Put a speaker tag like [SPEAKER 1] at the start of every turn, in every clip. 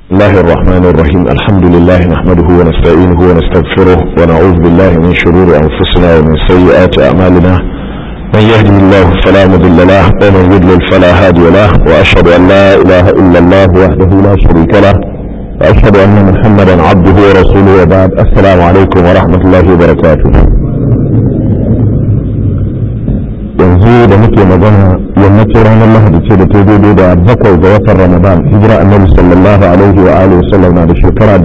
[SPEAKER 1] الله الرحمن الرحيم الحمد لله نحمده ونستعينه ونستغفره ونعوذ بالله من شرور أنفسنا ومن سيئات أعمالنا من يهدي الله فلا مضل له ومن يضلل فلا هادي له وأشهد أن لا إله إلا الله وحده لا شريك له وأشهد أن محمدا عبده ورسوله وبعد السلام عليكم ورحمة الله وبركاته. yanzu da muke magana yammacin ranar lahadi ce da ta daidai da bakwai ga watan ramadan hijira annabi sallallahu alaihi wa alihi wasallam na da shekara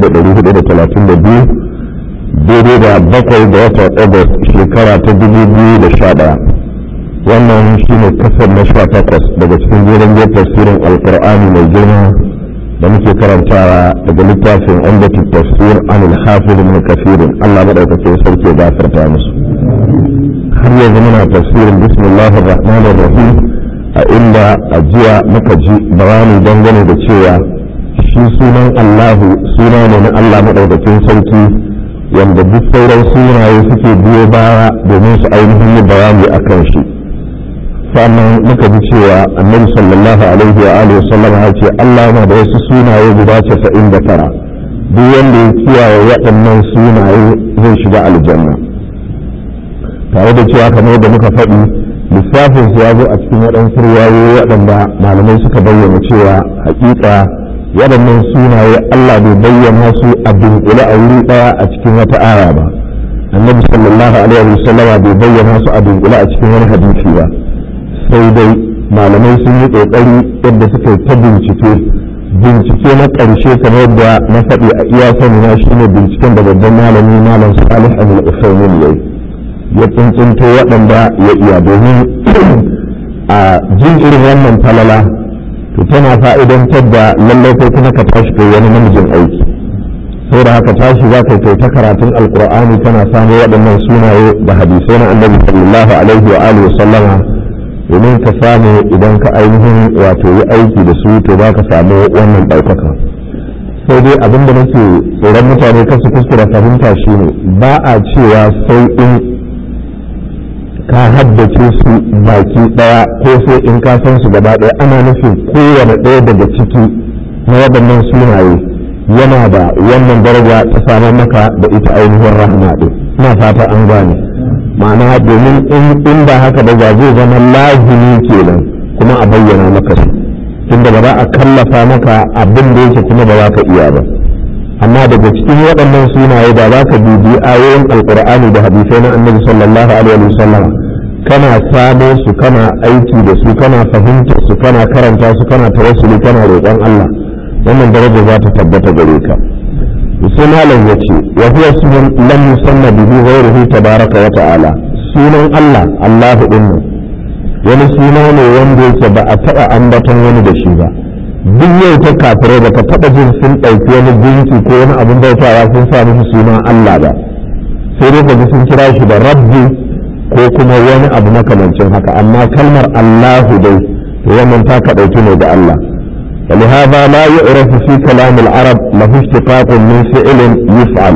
[SPEAKER 1] 1432 daidai da bakwai ga watan august shekara ta 2011. wannan shine kasar na 18 daga cikin jerin tafsirin alqur'ani mai girma da muke karantawa daga littafin umdatul tafsir an al-hafiz ibn kathir Allah madaukakin sarki ya gafarta musu. har yanzu muna tafsirin bismillahir rahmanir rahim a inda ajiya muka ji bayani dangane da cewa shi sunan Allahu suna ne na Allah madaukakin sarki wanda duk sauran sunaye suke biyo baya domin su ainihin yi bayani akan shi. sannan muka ji cewa annabi sallallahu alaihi wa alihi wasallam ya ce Allah yana da wasu sunaye guda 99 duk wanda ya kiyaye waɗannan sunaye zai shiga aljanna. tare da cewa kamar da muka faɗi lissafin su ya zo a cikin waɗansu riwayoyi waɗanda malamai suka bayyana cewa haƙiƙa waɗannan sunaye Allah bai bayyana su a dunkule a wuri ɗaya a cikin wata aya ba. annabi sallallahu alaihi wa sallam bai bayyana su a dunkule a cikin wani hadisi ba, sai dai malamai sun yi ƙoƙari yadda suka yi ta bincike na ƙarshe kamar da na faɗi a iya sani na shine binciken da babban malami malam Salih al-Uthaymin yayi ya tsuntsunto waɗanda ya iya domin a jin irin wannan falala to tana fa'idantar da lallai kai kuma ka tashi kai wani namijin aiki. sai da haka tashi za ka kai ta karatun alkur'ani kana samu waɗannan sunaye da hadisai na annabi sallallahu alaihi wa alihi wasallama domin ka samu idan ka ainihin wato yi aiki da su to za ka samu wannan ɗaukaka. sai dai abin da nake tsoron mutane kasu kuskura fahimta shine ba a cewa sai in ka haddace su baki daya ko sai in ka san su gaba daya. ana nufin kowane ɗaya daga ciki na waɗannan sunaye yana da wannan daraja ta samar maka da ita ainihin rahma ɗin. ina fata an gane ma'ana domin in ba haka da zai zama lazimi kenan kuma a bayyana maka su tunda ba za a kallafa maka abin da yake kuma ba za ka iya ba. amma daga cikin waɗannan sunaye da za ka bibi ayoyin alkur'ani da hadisai na annabi sallallahu alaihi wa sallam kana samo su kana aiki da su kana fahimtar su kana karanta su kana tawassuli kana roƙon Allah wannan daraja za ta tabbata gare ka. sai malam yace wa huwa ismun lam yusamma bihi ghayruhu tabaraka wa ta'ala. sunan Allah Allahu dinnan wani suna ne wanda yake ba a taɓa ambaton wani da shi ba. duk yau ta kafirai da ka taɓa jin sun ɗauki wani gunki ko wani abin bautawa sun sa musu suna Allah ba, sai dai ka ji sun kira shi da rabbi ko kuma wani abu makamancin haka. amma kalmar Allahu dai to wannan ta ka ɗauki ne da Allah. ولهذا لا يعرف في كلام العرب له اشتقاق من فعل يفعل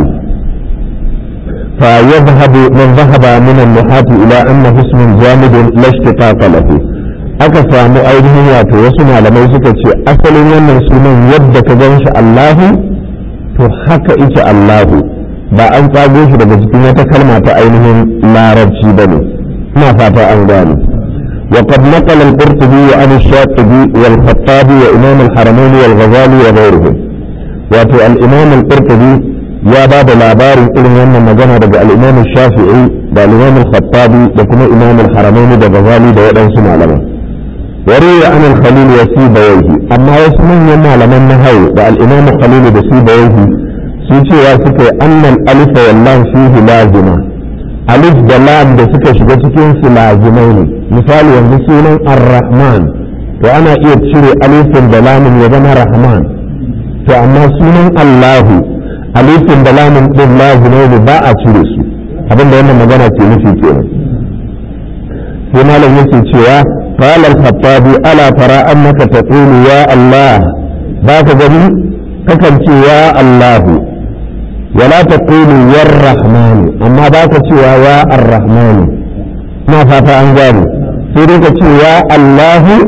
[SPEAKER 1] فيذهب من ذهب من النحاة إلى أنه اسم جامد لا اشتقاق له. aka samu ainihin wato wasu malamai suka ce asalin wannan sunan yadda ka gan shi Allahu to haka ita Allahu ba an tsago shi daga cikin wata kalma ta ainihin larabci ba ne. ina fata an gane. wa qad naqala al-Qurtubi wa an ash-Shatibi wal Khattabi wa Imam al-Haramain wal Ghazali wa ghayruhum. wato al-Imam al-Qurtubi ya ba da labarin irin wannan magana daga al-Imam Shafi'i da al-Imam al-Khattabi da kuma Imam al-Haramain da Ghazali da waɗansu malamai. وروي عن الخليل وسيبويه. أما يسمون يما لمن نهي والإمام الخليل وسيبويه سيتي واسكي أن الألف واللام فيه لازمة. ألف دلام بسكي شبتكين في لازمين. مثال ينبسون الرحمن وأنا إيتشري ألف دلام يبنى رحمن. فأما سنن الله ألف دلام لازمين باء تشريسو. أبن دائما مجانا تنفي كينا. فيما لم يسيتي قال الخطابي ألا ترى أنك تقول يا الله ذاك جميل تكنت يا الله ولا تقول يا الرحمن أما ذاك يا الرحمن ما فات عن ذلك سيرك يا الله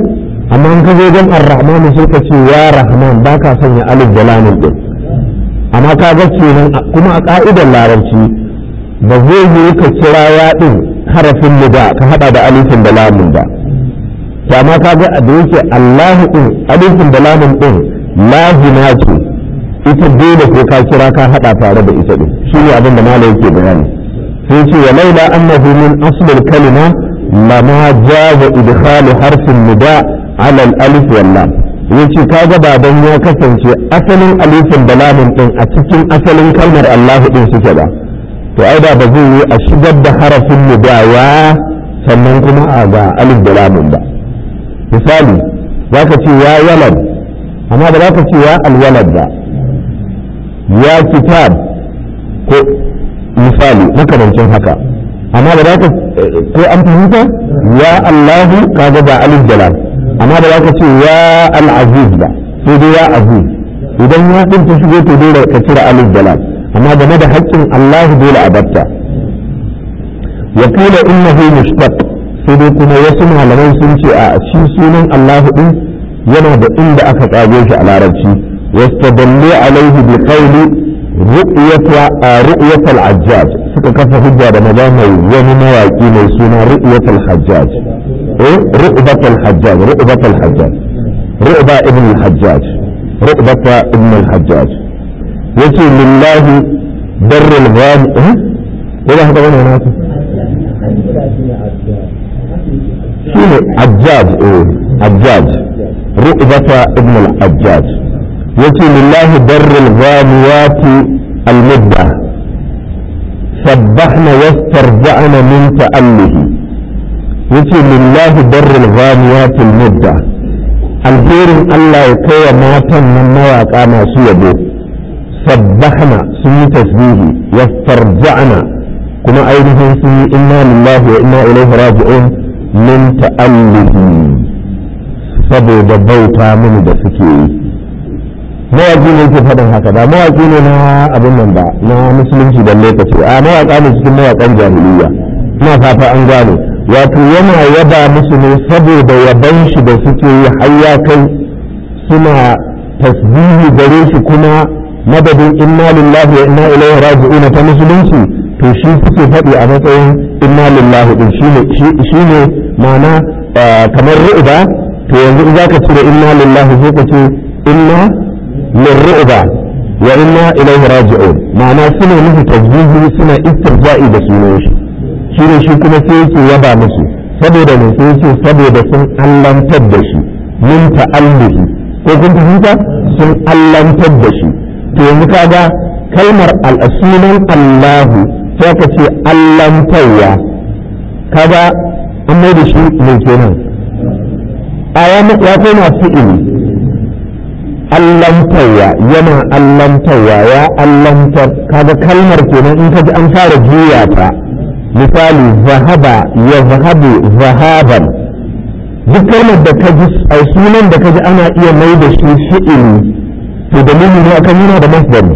[SPEAKER 1] amma in ka zo don ar-rahman sai ka ce ya rahman ba ka sanya alif da lamun din amma ka ga kenan kuma a ka'idar larabci ba zai yi ka kira ya din harafin nida ka hada da alifin da lamun ba amma ka ga da yake Allahu din alifin da lamun din lazima ce ita dole ko ka kira ka hada tare da ita din shi ne abin da malai yake bayani sai ce wa laula annahu min asl al-kalima lama jaza idkhal harf an-nida ala al-alif wal lam yace kaga ba dan ya kasance asalin alifin da lamun din a cikin asalin kalmar Allah din suke ba to ai da ba zai yi a shigar da harafin nida ya sannan kuma a ga alif da lamun ba misali zaka ce ya walad amma ba zaka ce ya al-walad ba ya kitab ko misali makamancin haka amma da zaka ko an fahimta ya Allahu kaga ba alif da lam amma da zaka ce ya al-aziz ba sai dai ya aziz idan ya din ta shigo to dole ka cire alif da lam amma game da haƙƙin Allah dole a batta wa qila innahu mushtaq sai dai kuma wasu malamai sun ce a shi sunan Allah din yana da inda aka tsage shi a larabci wastadallu alaihi bi qawli رؤية الحجاج suka kafa hujja da maza mai wani mawaƙi mai suna ru'yatul hajjaj ru'batul hajjaj ru'ba ibn al-hajjaj ru'bata ibn al-hajjaj yace lillahi darrul ghani ila hada wannan nasu shine hajjaj hajjaj ru'bata ibn al-hajjaj yace lillahi darrul ghaniyati al-mudda sabbahna wastarja'na min ta'allihi yace lillahi darrul ghaniyati al-mudda alherin Allah ya kai wa matan nan mawaka masu yabo sabbahna sun yi tasbihi wastarja'na kuma ainihin sun yi inna lillahi wa inna ilaihi raji'un min ta'allihi saboda bauta mini da suke yi mawaƙi ne ke faɗin haka ba mawaƙi ne na abin nan ba na musulunci da lokaci a mawaƙa ne cikin mawaƙan jahiliya ina fata an gane wato yana yaba musu ne saboda yaban shi da suke yi har ya kai suna tasbihi gare shi kuma madadin inna lillahi wa inna ilaihi raji'un ta musulunci to shi suke faɗi a matsayin inna lillahi din shine ma'ana kamar ru'ba to yanzu in zaka cire inna lillahi sai ka ce inna للرؤبة وإنا إليه راجعون معنى سنة نفي تجديد سنة استرجائي بسنوش شيني شي كما سيكي يبا مسي سبدا من سيكي سبدا سن ألم تبدشي من تأله وكنت فهمت سن ألم تبدشي تيمك هذا كلمة الأسين الله سيكتي ألم تيا كذا أما يدشي من كنا آيام يقول فئلي allantarwa yana allantarwa ya allantar kaga kalmar kenan in ka ji an fara juya ta misali zahaba ya zahabu zahaban duk kalmar da ka ji a sunan da ka ji ana iya mai da shi fi'ili to dalilin ne akan yana da masdari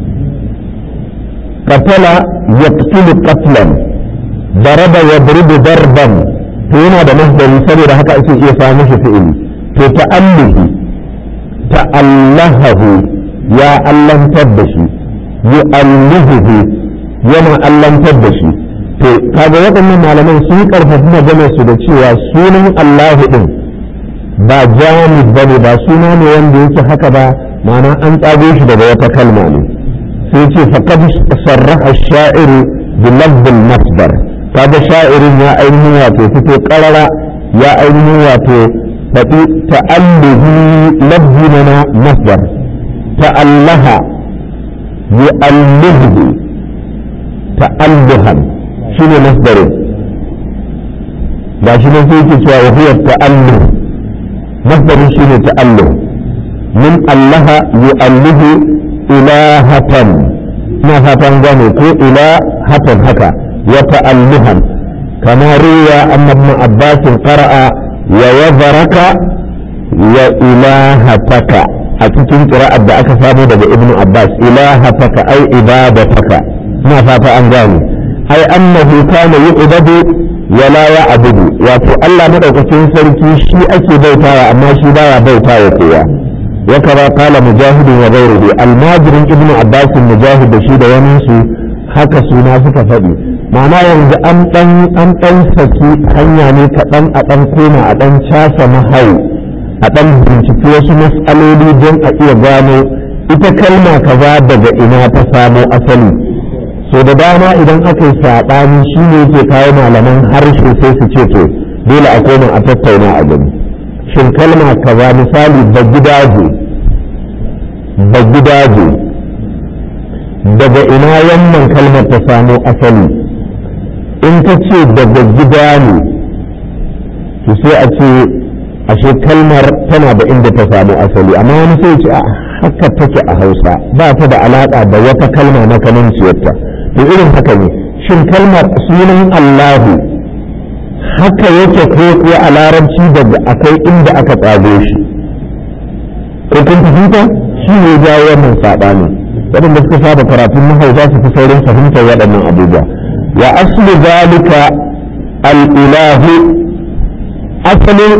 [SPEAKER 1] qatala yaqtulu qatlan daraba yadribu darban to yana da masdari saboda haka ake iya samu shi fi'ili to ta'allihi ta'allahahu ya allantar da shi yu'allihuhu yana allantar da shi to kaga waɗannan malaman sun karfafi maganar su da cewa sunan Allahu din ba jamid bane ba suna ne wanda yake haka ba ma'ana an tsago shi daga wata kalma ne sai ce faqad sarraha ash-sha'iru bi lafz al-masdar kaga sha'irin ya ainihin wato fito qarara ya ainihin wato faɗi ta'alluhi lafzina masdar ta'allaha yu'allihu ta'alluhan shine masdarin ba shi ne sai yake cewa wa huwa ta'alluh masdarin shine ta'alluh min allaha yu'allihu ilahatan na fatan gane ko ilahatan haka wa ta'alluhan kama ruwa anna ibn abbas qara'a wa yadharaka wa ilahataka a cikin qira'ar da aka samu daga ibn abbas ilahataka ai ibadataka na fata an gane ai annahu kana yu'badu wa la ya'budu wato Allah madaukakin sarki shi ake bautawa amma shi baya bautawa kowa wa kaza qala mujahid wa ghayruhu al-majrin ibnu abbas mujahid da shi da wani su haka suna suka faɗi ma'ana yanzu an ɗan saki hanya ne kaɗan a ɗan koma a ɗan casa mahau a ɗan binciki wasu matsaloli don a iya gano ita kalma kaza daga ina ta samo asali so da dama idan aka yi saɓani shi ne yake kawo malaman harshe sai su ce to dole a koma a tattauna a gani shin kalma kaza misali ba gidaje daga ina wannan kalmar ta samo asali in ka ce daga gida ne to sai a ce ashe kalmar tana da inda ta samu asali amma wani sai ce a haka take a hausa ba ta da alaƙa da wata kalma na kamanciyarta to irin haka ne shin kalmar sunan Allahu haka yake ko a larabci daga akwai inda aka tsago shi ko kun fahimta shi ne jawo wannan saɓani waɗanda suka saba karatun nahau za su fi saurin fahimtar waɗannan abubuwa wa aslu zalika al-ilahu asalin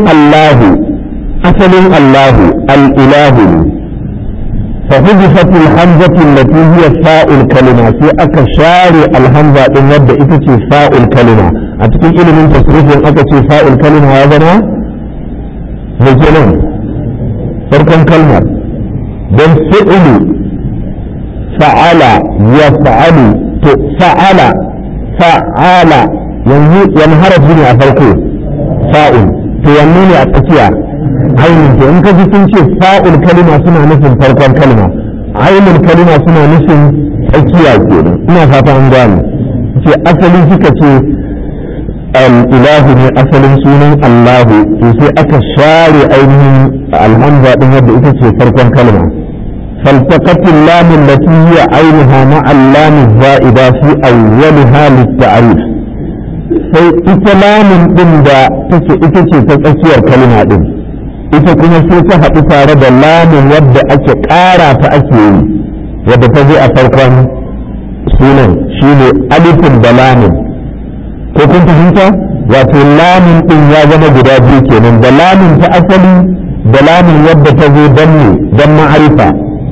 [SPEAKER 1] Allahu al-ilahu fa hujfat al-hamzah allati hiya fa'ul kalima sai aka share al-hamza din yadda ita ce fa'ul kalima a cikin ilimin tasrifin aka ce fa'ul kalima ya zama mai kenan farkon kalmar don fi'lu fa'ala ya fa'alu to fa'ala yanzu wani harafi ne a farko fa'ul to wanne ne a tsakiya ainihin to in ka ji sun ce fa'ul kalima suna nufin farkon kalima ainihin kalima suna nufin tsakiya kenan ina fata an gane ce asali suka ce al'ilahu ne asalin sunan Allahu to sai aka share ainihin alhamza din yadda ita ce farkon kalima فالتقت اللام التي هي عينها مع اللام الزائدة في أولها للتعريف sai ita lamun din da ita ce ta tsakiyar kalma din ita kuma sai ta haɗu tare da lamun wadda ake ƙara ta ake yi wadda ta zo a farkon sunan shine alifin da lamun ko kun fahimta wato lamun din ya zama guda biyu kenan da lamun ta asali da lamun wadda ta zo dan ma'arifa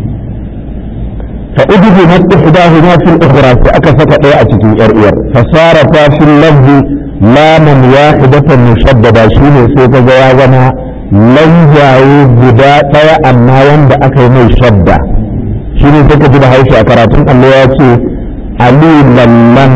[SPEAKER 1] فأدخلت إحداهما في الأخرى فأكفت أتت الإرئير فصارتا في اللفظ لاما واحدة مشددة شيني سيكا جوازنا لن جاوز بداء أما وند أكيمي شدة شيني سيكا جدا هايشي أكراتون اللي يأتي علي للن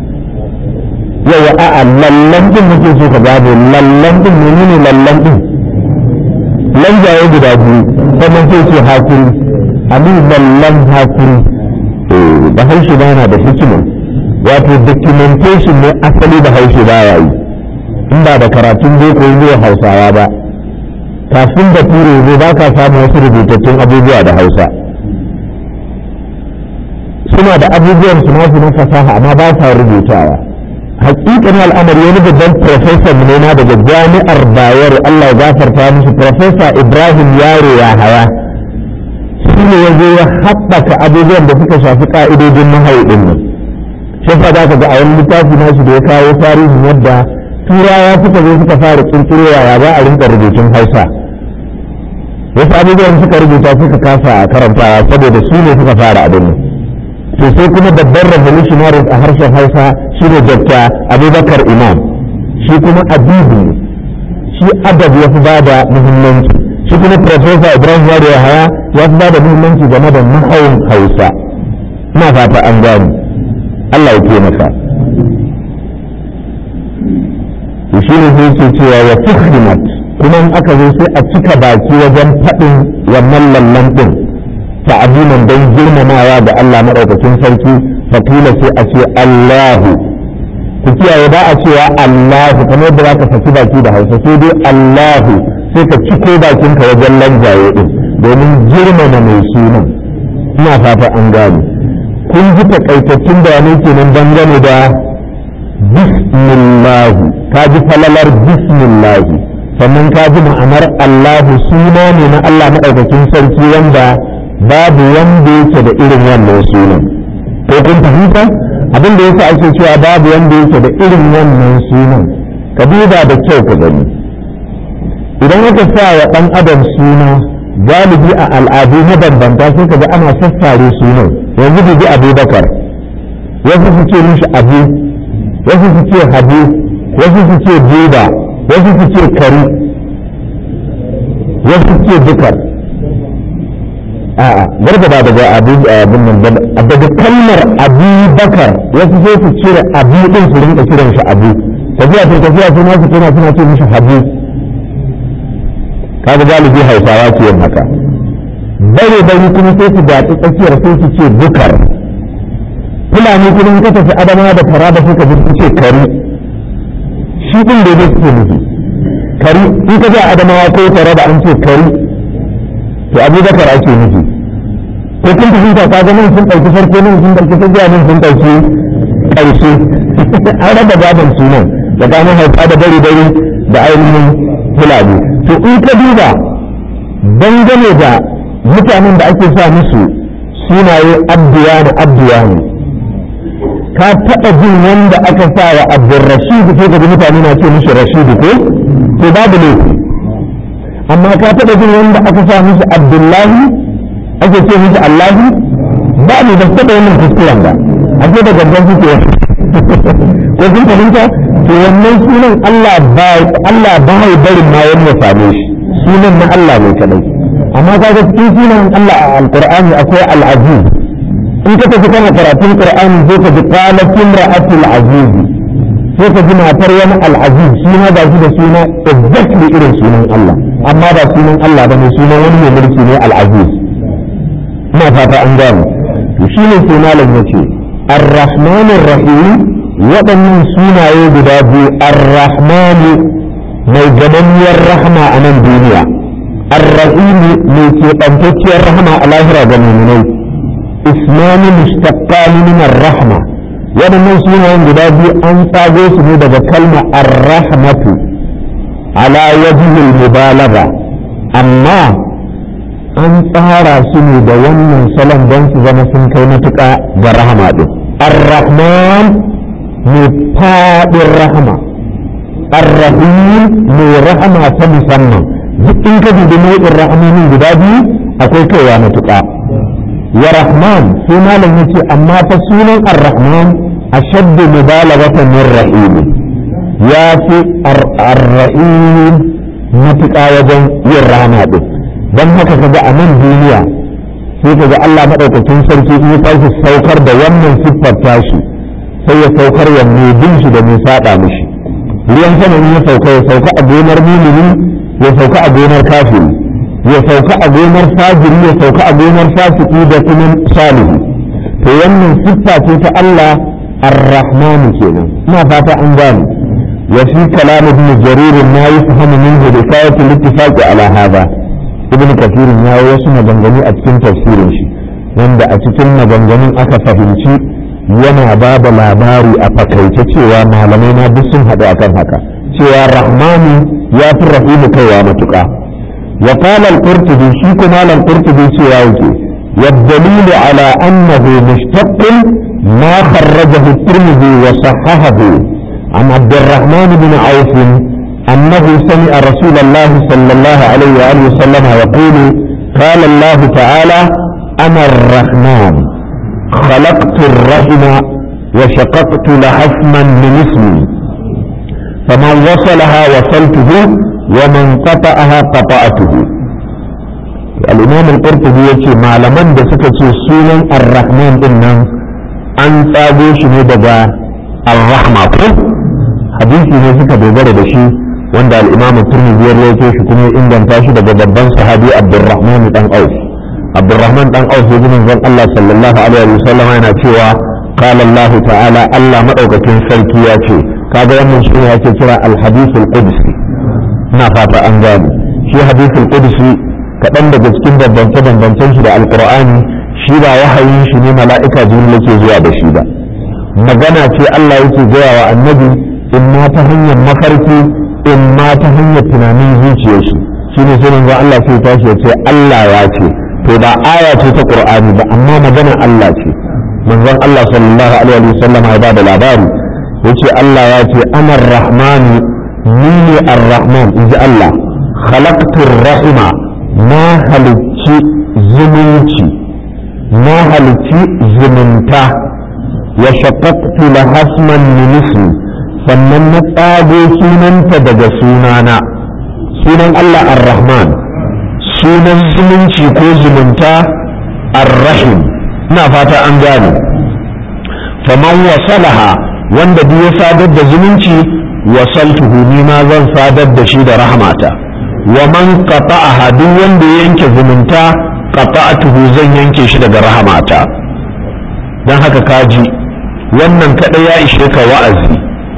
[SPEAKER 1] يا للن دي مكي سيكا جابي للن دي منيني للن دي لن جاوز بداء فمن سيكي حاكم ali ballan hakuri da haushe ba yana da hikima wato documentation ne asali da haushe ba ya yi in ba da karatun boko zuwa hausawa ba kafin da ture zai ba ka samu wasu rubutattun abubuwa da hausa suna da abubuwan su nasu na fasaha amma ba sa rubutawa hakikan al'amari wani babban professor ne na daga jami'ar bayero Allah ya gafarta musu professor Ibrahim Yaro ya haya shi ne ya zo ya haɓaka abubuwan da suka shafi ƙa'idojin mahaiɗin nan shi fa za ka ga a wani littafi nashi da ya kawo tarihin yadda turawa suka zo suka fara ƙirƙirowa ya za a rinka rubutun hausa wasu abubuwan suka rubuta suka kasa a karantawa saboda su ne suka fara abin nan to sai kuma babban revolutionaries a harshen hausa shi ne dr abubakar imam shi kuma adibi ne shi adab ya fi ba da muhimmanci shi kuma profesa ibrahim yaro ya haya ya fi ba da muhimmanci game da mahawin hausa na fata an gani Allah ya taimaka shi ne sai ce cewa ya fuhrimat kuma in aka zo sai a cika baki wajen faɗin wannan lallan ɗin ta'aziman don girmamawa da Allah maɗaukakin sarki fakila sai a ce Allahu ku kiyaye ba a cewa Allahu kamar yadda za ka saki baki da hausa sai dai Allahu sai ka ciko bakinka wajen lanjaye ɗin domin girmama mai sunan ina fata an gane kun ji takaitattun bayanai kenan dangane da bismillah ka ji falalar bismillah sannan ka ji ma'anar Allahu suna ne na Allah maɗaukakin sarki wanda babu wanda yake da irin wannan sunan ko kun fahimta abin da yasa ake cewa babu wanda yake da irin wannan sunan ka duba da kyau ka gani idan aka sa wa ɗan adam suna galibi a al'adu mabambanta sai ka ga ana sassare sunan yanzu dubi abubakar wasu su ce mishi abu wasu su ce habu wasu su ce buba wasu su ce kari wasu su ce dukar a'a garba ba daga abin nan daga kalmar abubakar wasu sai su cire abu din su rinka kiran shi abu tafiya sai nasu suna ce mishi habu kaga galibi hausawa ke yin haka bare kuma sai su daɗi tsakiyar sai su ce bukar fulani kuma ka tafi adama da fara da suka ji su ce kari shi din da zai suke nufi kari in ka ji adamawa ko tare da an ce kari to abubakar ake nufi ko kun fahimta ka ga nan sun ɗauki farko nan sun ɗauki tafiya nan sun ɗauki ƙarshe an raba gadon sunan da ganin hausa da dare da ainihin fulani to in ka duba dangane da mutanen da ake sa musu sunaye abduya ne ka taɓa jin wanda aka sa wa abdurrashid ko ga mutane na ce mishi rashid ko to babu ne amma ka taɓa jin wanda aka sa mishi abdullahi ake ce mishi allahi ba ne ba taɓa wannan kuskuren ba a ce da gangan suke ko sun fahimta to wannan sunan Allah ba ya barin ma wani ya same shi sunan na Allah ne kadai amma ka ga cikin sunan Allah a alqur'ani akwai al-aziz in ka tafi kana karatun qur'ani sai ka ji qalat imra'atul aziz sai ka ji matar wani al-aziz shi ma ba shi da suna exactly irin sunan Allah amma ba sunan Allah bane sunan wani mai mulki ne al-aziz ina fata an gane to shine sai malam yace ar-rahmanir rahim waɗannan sunaye guda biyu ar-rahmanu mai gabaniyar rahama a nan duniya ar-rahimi mai keɓantacciyar rahama a lahira ga muminai ismani mustaqqani min ar-rahma waɗannan sunayen guda biyu an tsago su ne daga kalma ar-rahmatu ala wajhil mubalagha amma an tsara su ne da wannan salon don su zama sun kai matuƙa ga rahama din ar-rahman mai faɗin rahama ar-rahim mai rahama ta musamman duk in ka dubi nau'in rahamomin guda biyu akwai kaiwa matuƙa wa rahman sai malam yace amma fa sunan ar-rahman ashaddu mubalaghatan min rahim ya fi ar-rahim matuƙa wajen yin rahama din dan haka kaga a nan duniya sai kaga Allah madaukakin sarki in ya tashi saukar da wannan siffar tashi sai ya saukar ya mai bin shi da mai saba mishi ruwan sama ya sauka a gonar mumini ya sauka a gonar kafiri ya sauka a gonar fajiri ya sauka a gonar fasiki da kuma salihu to wannan siffa ce ta Allah ar-rahmanu kenan ina fata an gane wa fi kalam ibn jarir ma yafhamu minhu rifayat al-ittifaq ala hada ibn kathir ya yi wasu maganganu a cikin tafsirin shi wanda a cikin maganganun aka fahimci yana ba da labari a fakaice cewa malamai na duk sun haɗu akan haka cewa rahmanu ya fi rahimu kaiwa matuƙa wa qala al-qurtubi shi kuma al-qurtubi cewa yake والدليل على أنه مشتق ما خرجه الترمذي وصححه عن عبد الرحمن بن عوف أنه سمع رسول الله صلى الله عليه وآله وسلم يقول قال الله تعالى أنا الرحمن خلقت الرحم وشققت لحفما من اسمي فمن وصلها وصلته ومن قطعها قطعته الإمام القرطبي يقول معلما بسكة سونا الرحمن إنه أن تابوش ندبا الرحمة حديثي نسكة بذلك بشي وعند الإمام الترمذي يروي شكونه إن كان تاشد بجبان صحابي عبد الرحمن بن عوف عبد الرحمن بن عوف يقول من الله صلى الله عليه وسلم أنا تشوى قال الله تعالى الله مدوكتين سلكياتي كذا يوم شنو يتكرى الحديث القدسي ما فات أنجاني في حديث القدسي kaɗan daga cikin bambance-bambancen shi da alƙur'ani shi ba wahayin shi ne mala'ika jibril yake zuwa da shi ba magana ce Allah yake gaya wa annabi in ma ta hanyar mafarki in ma ta hanyar tunanin zuciyar shi shine sai manzo Allah sai tashi ya ce Allah ya ce to to ba aya ce ta Qur'ani ba amma maganar Allah ce manzon Allah sallallahu alaihi wasallam ya bada labari yace Allah ya ce ana ar-rahman ni ne ar-rahman inji Allah khalaqtu ar-rahima na halicci zumunci na halicci zumunta wa shaqqaqtu laha isman min ismi sannan na tsago sunanta daga sunana sunan Allah ar-rahman sunan zumunci ko zumunta ar-rahim ina fata an gane faman wasalaha wanda duk ya sadar da zumunci wasaltuhu ni ma zan sadar da shi da rahmata wa man qata'aha duk wanda ya yanke zumunta qata'atuhu zan yanke shi daga rahmata dan haka kaji wannan kada ya ishe ka wa'azi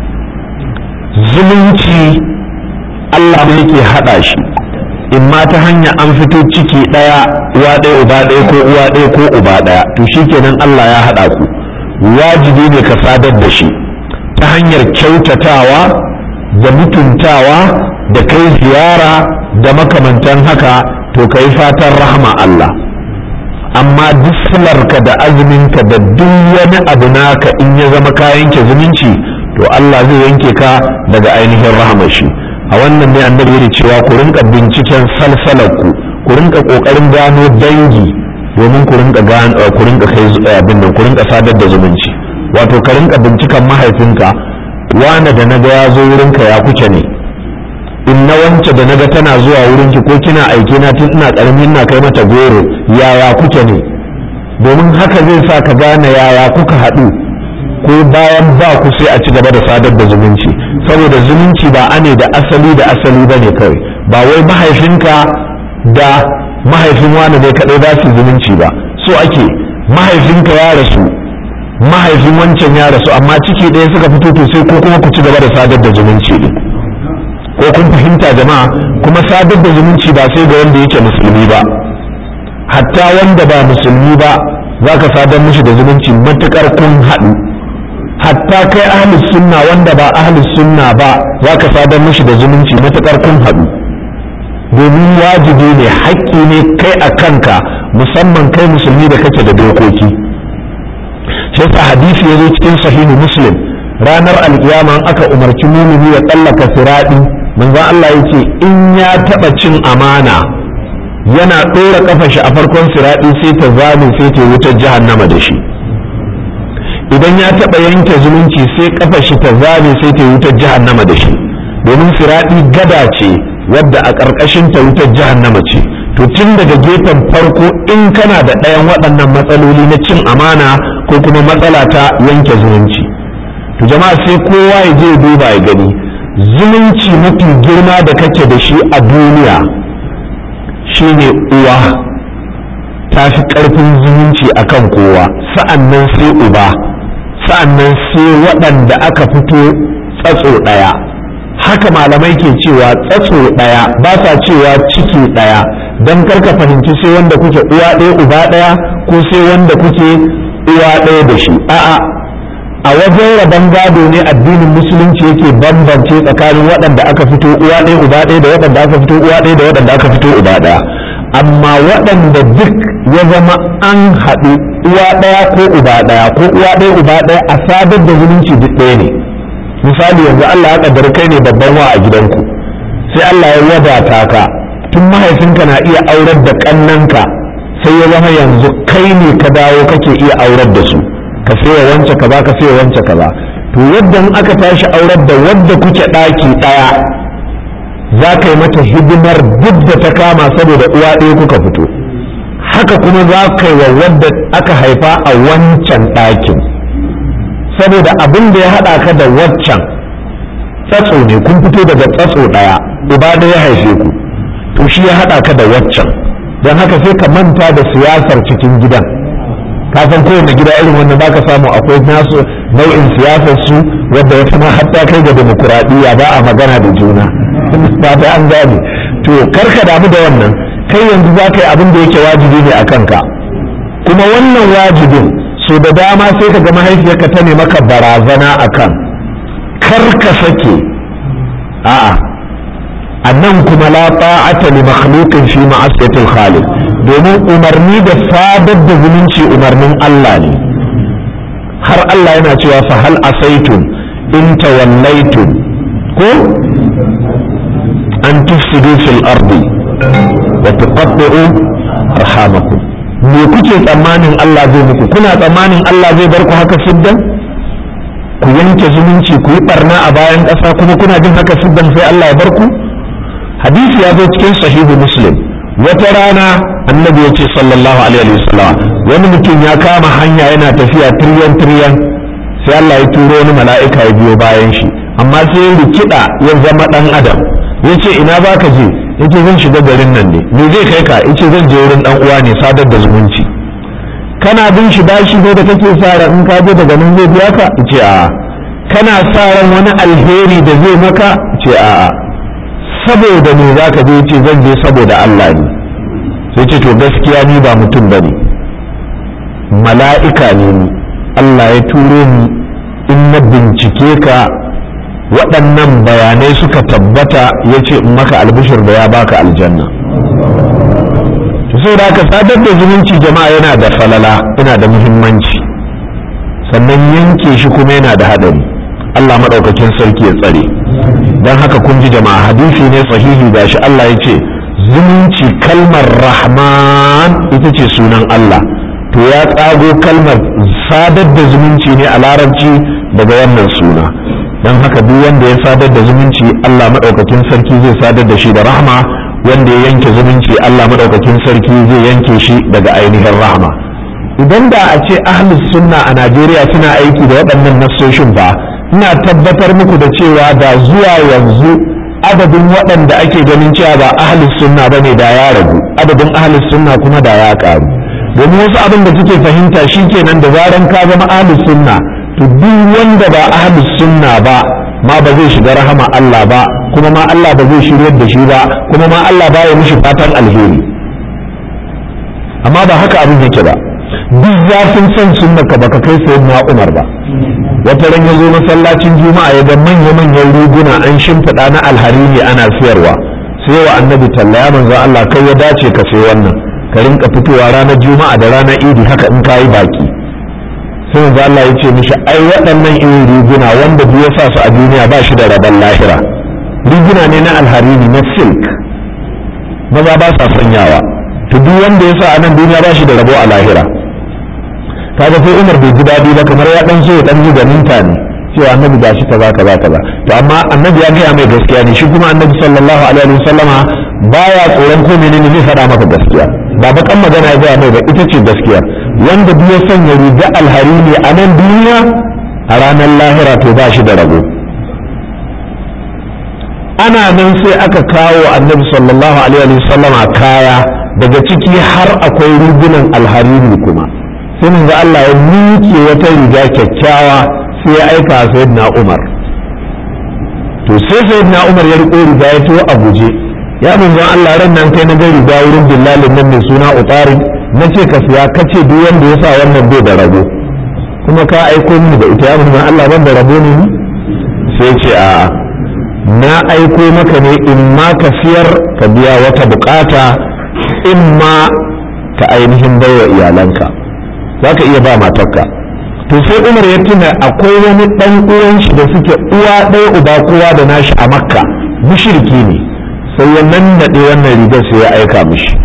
[SPEAKER 1] zumunci Allah ne yake hada shi in ma ta hanya an fito ciki ɗaya uwa ɗaya uba ɗaya ko uwa ɗaya ko uba ɗaya to shikenan Allah ya haɗa ku wajibi ne ka sadar da shi ta hanyar kyautatawa da mutuntawa da kai ziyara da makamantan haka to kai fatan rahama Allah amma duk salarka da azuminka da duk wani abu naka in ya zama ka yanke zumunci to Allah zai yanke ka daga ainihin rahamar shi a wannan ne annabi ya cewa ku rinka binciken salsalarku ku rinka kokarin gano dangi domin ku rinka kai abin nan ku rinka sadar da zumunci wato ka rinka bincikan mahaifinka wane da naga ya zo wurinka ya kuke ne in na wance da naga tana zuwa wurinki ko kina aike na tun ina karamin na kai mata goro yaya kuke ne domin haka zai sa ka gane yaya kuka haɗu ko bayan ba ku sai a ci gaba da sadar da zumunci saboda zumunci ba ane da asali ba ne kawai ba wai mahaifinka da mahaifin wani ne kaɗai za su zumunci ba so ake mahaifinka ya rasu mahaifin wancan ya rasu amma ciki ɗaya suka fito to sai ko kuma ku ci gaba da sadar da zumunci ne ko kun fahimta jama'a kuma sadar da zumunci ba sai ga wanda yake musulmi ba hatta wanda ba musulmi ba za ka sadar mishi da zumunci matuƙar kun haɗu hatta kai ahlus sunna wanda ba ahlus sunna ba za ka sadar mishi da zumunci matuƙar kun haɗu domin wajibi ne haƙƙi ne kai a kanka musamman kai musulmi da kake da dokoki shi yasa hadisi ya zo cikin sahihu muslim ranar alkiyama aka umarci mumini ya tsallaka siradi manzon Allah ya ce in ya taɓa cin amana yana ɗora ƙafa shi a farkon siradi sai ta zame sai ta wutar jahannama da shi idan ya taɓa yanke zumunci sai ƙafa shi ta zame sai ta wutar jahannama da shi domin siradi gada ce wadda a ƙarƙashin ta wutar jahannama ce to tun daga gefen farko in kana da ɗayan waɗannan matsaloli na cin amana ko kuma matsala ta yanke zumunci to jama'a sai kowa ya je duba ya gani zumunci mafi girma da kake da shi a duniya shine uwa ta fi ƙarfin zumunci akan kowa sa'annan sai uba sa'annan sai waɗanda aka fito tsatso ɗaya haka malamai ke cewa tsatso ɗaya ba sa cewa ciki ɗaya don karka fahimci sai wanda kuke uwa ɗaya uba ɗaya ko sai wanda kuke uwa ɗaya da shi a'a a wajen rabon gado ne addinin musulunci yake bambance tsakanin waɗanda aka fito uwa ɗaya uba ɗaya da waɗanda aka fito uwa ɗaya da waɗanda aka fito uba ɗaya amma waɗanda duk ya zama an haɗu uwa ɗaya ko uba ɗaya ko uwa ɗaya uba ɗaya a sadar da zumunci duk ɗaya ne misali yanzu Allah ya kaddara kai ne babban wa a gidanku sai Allah ya wadata ka tun mahaifinka na iya aurar da kannanka sai ya zama yanzu kai ne ka dawo kake iya aurar da su ka sai wance kaza ka sai wance kaza to yadda in aka tashi aurar da wadda kuke ɗaki ɗaya za ka yi mata hidimar duk da ta kama saboda uwa ɗaya kuka fito haka kuma za ka yi wa wadda aka haifa a wancan ɗakin saboda abin da ya haɗa ka da waccan tsatso ne kun fito daga tsatso ɗaya uba da ya haife ku to shi ya haɗa ka da waccan don haka sai ka manta da siyasar cikin gidan ka san kowane gida irin wannan baka samu akwai nasu nau'in siyasar su wadda ya ma hatta kai ga demokuraɗiyya ba a magana da juna ba ta an gane to karka damu da wannan kai yanzu za ka yi abin da yake wajibi ne a kanka kuma wannan wajibin so da dama sai ka ga mahaifiyarka ta ne maka barazana akan kar ka sake a'a annan kuma la ta'ata li makhluqin fi ma'asiyatil khaliq domin umarni da sadar da zumunci umarnin Allah ne har Allah yana cewa fa hal asaitum in tawallaytum ko an tufsidu fil ardi wa tuqatti'u arhamakum me kuke tsammanin Allah zai muku kuna tsammanin Allah zai bar ku haka siddan ku yanke zumunci ku yi barna a bayan ƙasa kuma kuna jin haka siddan sai Allah ya bar ku hadisi ya zo cikin sahihu muslim wata rana annabi ya ce sallallahu alaihi wasallam wani mutum ya kama hanya yana tafiya tiryan sai Allah ya turo wani mala'ika ya biyo bayan shi amma sai ya rikida ya zama dan adam yace ina baka je yace zan shiga garin nan ne me zai kai ka yace zan je wurin dan uwa ne sadar da zumunci kana bin shi bashi ne da kake sa ran in ka je daga nan zai biya ka yace a'a kana sa ran wani alheri da zai maka yace a'a saboda me zaka je yace zan je saboda Allah ne sai ce to gaskiya ni ba mutum bane mala'ika ne ni Allah ya turo ni in na bincike ka waɗannan bayanai suka tabbata ya ce in maka albishir da ya baka aljanna to sai da aka sadar da zumunci jama'a yana da falala yana da muhimmanci sannan yanke shi kuma yana da haɗari Allah maɗaukakin sarki ya tsare don haka kun ji jama'a hadisi ne sahihi gashi Allah ya ce zumunci kalmar rahman ita ce sunan Allah to ya tsago kalmar sadar da zumunci ne a larabci daga wannan suna don haka duk wanda ya sadar da zumunci Allah maɗaukakin sarki zai sadar da shi da rahma wanda ya yanke zumunci Allah maɗaukakin sarki zai yanke shi daga ainihin rahma idan da a ce ahlus sunna a Najeriya suna aiki da waɗannan nassoshin ba ina tabbatar muku da cewa da zuwa yanzu adadin waɗanda ake ganin cewa ba ahlus sunna bane da ya ragu adadin ahlus sunna kuma da ya ƙaru domin wasu abin da suke fahimta shikenan da zaran ka zama ahlus sunna to duk wanda ba ahlus sunna ba ma ba zai shiga rahama Allah ba kuma ma Allah ba zai shiryar da shi ba kuma ma Allah ba ya mishi fatan alheri amma ba haka abin yake ba duk zafin son sunna ka baka kai sayyidina Umar ba wata ran yazo masallacin juma'a ya ga manya-manyan riguna an shimfiɗa na alharini ana siyarwa sai wa annabi talla ya manzo Allah kai ya dace ka sai wannan ka rinka fitowa ranar juma'a da ranar idi haka in kayi baki sai manzo Allah ya ce mishi ai waɗannan irin riguna wanda duk ya sa su a duniya ba shi da rabon lahira riguna ne na alharini na silk maza ba sa sanyawa to duk wanda ya sa a nan duniya ba shi da rabo a lahira kaga sai Umar bai ji daɗi ba kamar ya dan so ya dan ji ganinta ne cewa annabi ga shi kaza to amma annabi ya gaya mai gaskiya ne shi kuma annabi sallallahu alaihi wasallama baya tsoron ko menene zai faɗa maka gaskiya ba bakan magana ya gaya mai ba ita ce gaskiya wanda duk ya sanya riga alharini a nan duniya a ranar lahira to ba shi da rabo ana nan sai aka kawo annabi sallallahu alaihi wasallama kaya daga ciki har akwai rigunan alharini kuma sai mun ga Allah ya miƙe wata riga kyakkyawa sai ya aika sayyidina Umar to sai sayyidina Umar ya riko riga ya to a guje ya mun ga Allah ran nan kai na ga riga wurin billalin nan mai suna Utari nace ka siya kace duk wanda ya sa wannan bai da rabo kuma ka aiko mini da ita ya mun ga Allah ban da rabo ne sai ce a na aiko maka ne in ma ka siyar ka biya wata bukata in ma ka ainihin baiwa iyalanka za ka iya ba matarka to sai Umar ya tuna akwai wani ɗan uwan shi da suke uwa ɗaya uba kowa da nashi a Makka mushriki ne sai ya nannaɗe wannan rigar sai ya aika mishi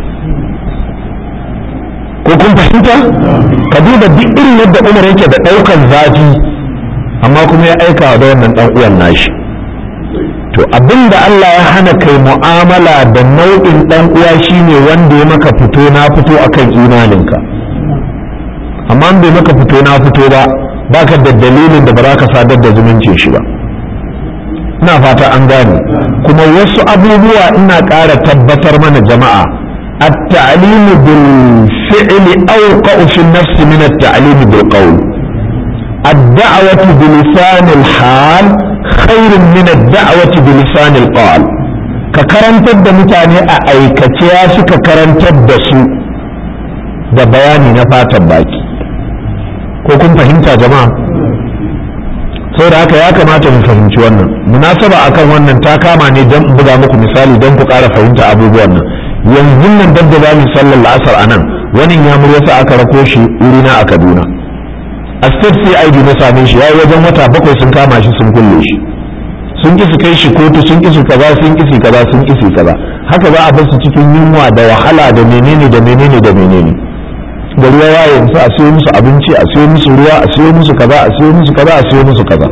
[SPEAKER 1] ko kun fahimta ka duba duk irin yadda Umar yake da ɗaukar zafi amma kuma ya aika da wannan ɗan uwan nashi to abinda Allah ya hana kai mu'amala da nau'in ɗan uwa shine wanda ya maka fito na fito akan imaninka amma bai maka fito na fito ba baka da dalilin da ba za ka sadar da zumuncin shi ba ina fata an gane kuma wasu abubuwa ina ƙara tabbatar mana jama'a التعليم بالفعل أوقع في النفس من التعليم بالقول الدعوة بلسان الحال خير من الدعوة بلسان القال ككرنت متاني أيكتيا ككرنت دسو da bayani na fatan baki ko kun fahimta jama'a saboda haka ya kamata mu fahimci wannan. Munasaba akan wannan ta kama ne don buga muku misali don ku ƙara fahimta abubuwan nan. Yanzu nan dabda za mu sallar la'asar a nan, wani ya yasa aka rako shi wurina a Kaduna. A state CID na same shi yayi wajen wata 7 sun kama shi sun kulle shi, sun ƙi su kai shi kotu, sun ƙi su kaza, sun ƙi su kaza, sun ƙi su kaza. Haka za a bar su cikin yunwa da wahala da menene da menene da menene. Gari ya waye su a siyo musu abinci, a siyo musu ruwa, a siyo musu kaza, a siyo musu kaza, a siyo musu kaza.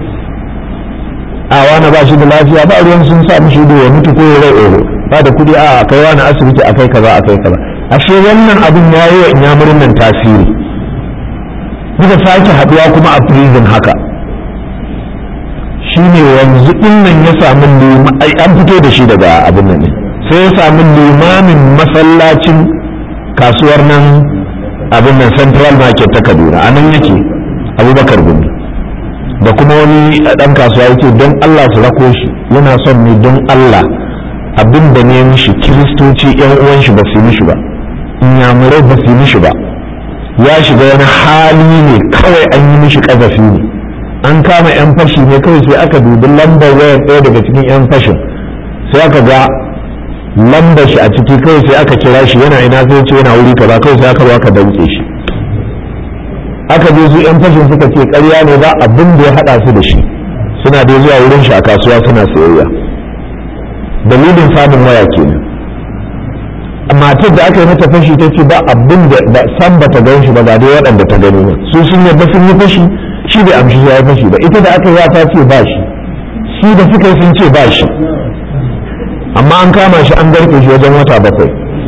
[SPEAKER 1] A wani ba shi da lafiya, ba ruwan sun sa mishi ido ya mutu ko ya rai oro, ba da kuɗi a kai wani asibiti a kai kaza a kai kaza. Ashe wannan abin ya yi wa inyamurin nan tasiri. Muka sake haɗuwa kuma a prison haka. Shi ne yanzu ɗin nan ya samu an fito da shi daga abin nan ne, sai ya samu limamin masallacin kasuwar nan abin nan Central Market ta Kaduna, a nan yake Abubakar Gumi, da kuma wani ɗan kasuwa yake don Allah su rako shi, yana son ne don Allah abin da ne mishi kiristoci yan uwan shi ba su yi mishi ba, inyamurai ba su yi mishi ba, ya shiga wani hali ne kawai an yi mishi ƙazafi ne, an kama yan fashi ne kawai sai aka dubi lambar wayar ɗaya daga cikin yan fashin, sai aka ga lambar shi a ciki, kawai sai aka kira shi yana ina, sai ce yana wuri kaza, kawai sai aka zo aka danke shi. Aka je su yan fashin suka ce ƙarya ne ba abin da ya haɗa su da shi, suna dai zuwa wurin shi a kasuwa suna sayayya. Dalilin samun waya kenan. Matar da aka yi mata fashi ta ce ba abin da san bata gan shi ba, ga dai waɗanda ta gani ba, su sun yadda sun yi fashi, shi bai amshi ya yi fashi ba, ita da aka yi ta ce ba shi, shi da suka yi sun ce ba shi, amma an kama shi an garke shi wajen wata 7,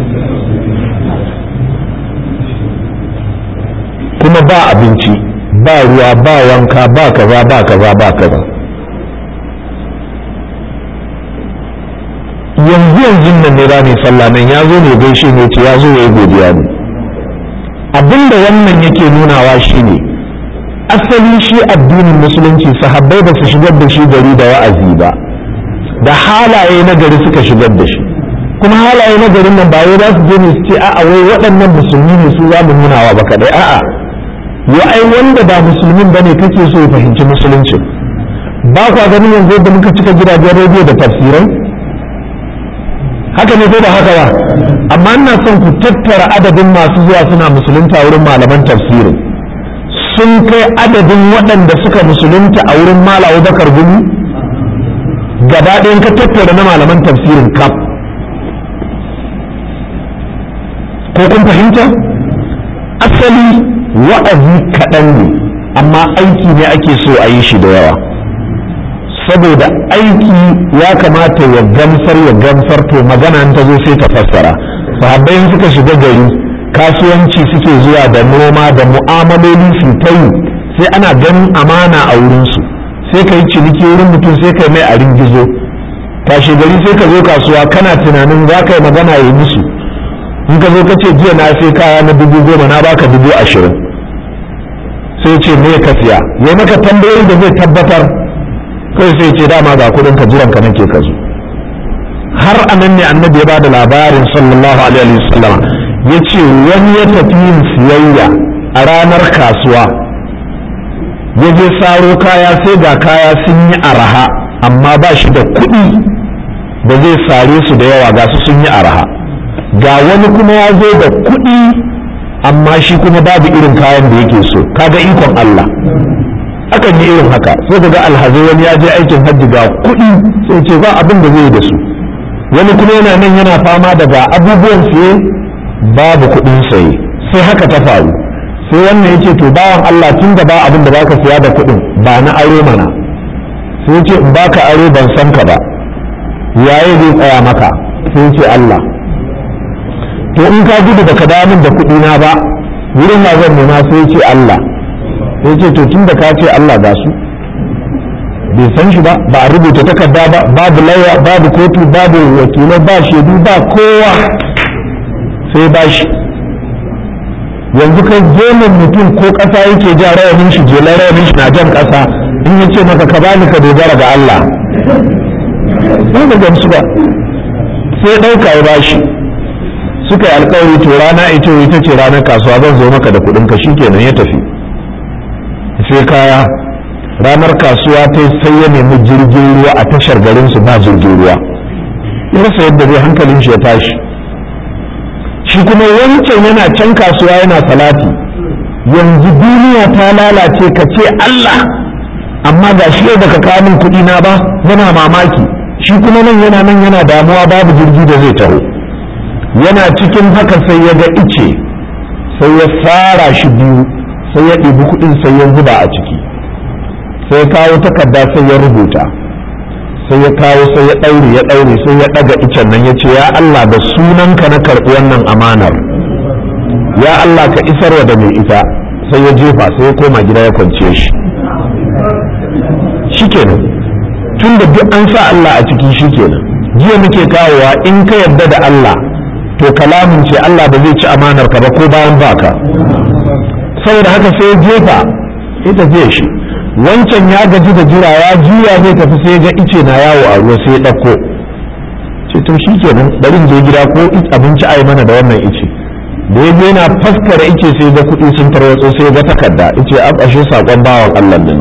[SPEAKER 1] kuma ba abinci ba ruwa ba wanka ba kaza ba kaza ba kaza. yanzu nan ne rani sallah nan ya zo ne gaishe ne ce ya zo ya yi godiya ne. Abinda wannan yake nunawa shine asali shi addinin musulunci sahabbai ba su shigar da shi gari da wa'azi ba, da halaye na gari suka shigar da shi, kuma halaye na garin nan ba wai za su je ne su ce a'a wai waɗannan musulmi ne su za mu nunawa ba kaɗai, a'a yo ai wanda ba musulmin bane kake so ya fahimci musulunci. Ba kwa ganin yanzu da muka cika gidajen rediyo da tafsirai, haka ne ko ba haka ba? Amma ina son ku tattara adadin masu zuwa suna musulunta wurin malaman tafsirin, sun kai adadin waɗanda suka musulunta a wurin Malam Abubakar Gumi? Gaba ɗayan ka tattara na malaman tafsirin kaf. Ko kun fahimta? Asali wa'azi kaɗan ne, amma aiki ne ake so a yi shi da yawa. Saboda aiki ya kamata ya gamsar to magana ta zo sai ta fassara. Sahabbai suka shiga gari, kasuwanci suke zuwa da noma da mu'amaloli su ta yi, sai ana ganin amana a wurinsu, sai ka yi ciniki wurin mutum sai ka mai a ringizo, tashi gari sai ka zo kasuwa kana tunanin za ka yi magana ya yi musu, in ka zo ka ce jiya na sai kaya na 10,000 na baka 20,000, sai ce me ka siya, ya maka tambayoyi da zai tabbatar, kai sai ce dama ga kudin ka jiran ka nake ka zo. Har anan ne annabi ya bada labarin sallallahu alaihi wasallam, ya ce wani ya tafi yin siyayya a ranar kasuwa, ya je saro kaya sai ga kaya sun yi araha, amma ba shi da kuɗi da zai sare su da yawa, ga su sun yi araha. Ga wani kuma ya zo da kuɗi amma shi kuma babu irin kayan da yake so. Kaga ikon Allah, akan yi irin haka. Sai daga alhazai wani ya je aikin hajji ga kuɗi sai ce ba abin da zai da su, wani kuma yana nan yana fama daga abubuwan siye babu kuɗin saye. Sai haka ta faru, sai wannan yake to bawan Allah tun da ba abin da baka siya da kuɗin ba na aro mana. Sai ce in baka aro ban san ka ba, yaye zai tsaya maka? Sai ce Allah. To in ka gudu baka dawo min da kuɗi na ba, wurin ma zan nema? Sai ce Allah. Sai ce to tun da ka ce Allah ga su, bai san shi ba, ba a rubuta takarda ba, babu lauya, babu kotu, babu wakilai, ba shaidu, ba kowa, sai ba shi. Yanzu kai jemin mutum ko ƙasa yake ja rawanin shi, jelar rawanin shi na jan ƙasa, in ya ce maka ka bani ka dogara ga Allah, sai da gamsu ba, sai ɗauka ya bashi. Suka yi alkawari to rana ita ce ranar kasuwa, zan zo maka da kuɗin ka, shikenan ya tafi sai kaya. ranar kasuwa ta sai ya nemi jirgin ruwa a tashar garinsu ba jirgin ruwa ya rasa yadda zai hankalin shi ya tashi shi kuma wancan yana can kasuwa yana salati yanzu duniya ta lalace ka ce Allah amma ga shi yau baka kawo min kuɗi na ba yana mamaki shi kuma nan yana damuwa babu jirgi da zai taho yana cikin haka sai ya ga ice sai ya fara shi biyu sai ya ɗibi kuɗin sai ya zuba a ciki sai ya kawo takarda sai ya rubuta sai ya kawo sai ya ɗaure sai ya ɗaga icen nan ya ce ya Allah da sunanka na karɓi wannan amanar ya Allah ka isarwa da mai ita sai ya jefa sai ya koma gida ya kwance shi shikenan tun da duk an sa Allah a ciki shikenan jiya muke kawowa in ka yarda da Allah to kalamin ce Allah ba zai ci amanar ka ba ko bayan baka saboda haka sai ya jefa ita zai shi wancan ya gaji da jira ya juya zai tafi sai ga ice na yawo a ruwa sai ya ɗauko ce to shikenan bari je gida ko abinci ai mana da wannan ice da ya je yana faskara ice sai ga kuɗi sun tarwatso sai ga takarda ice ashe sakon bawan Allah nan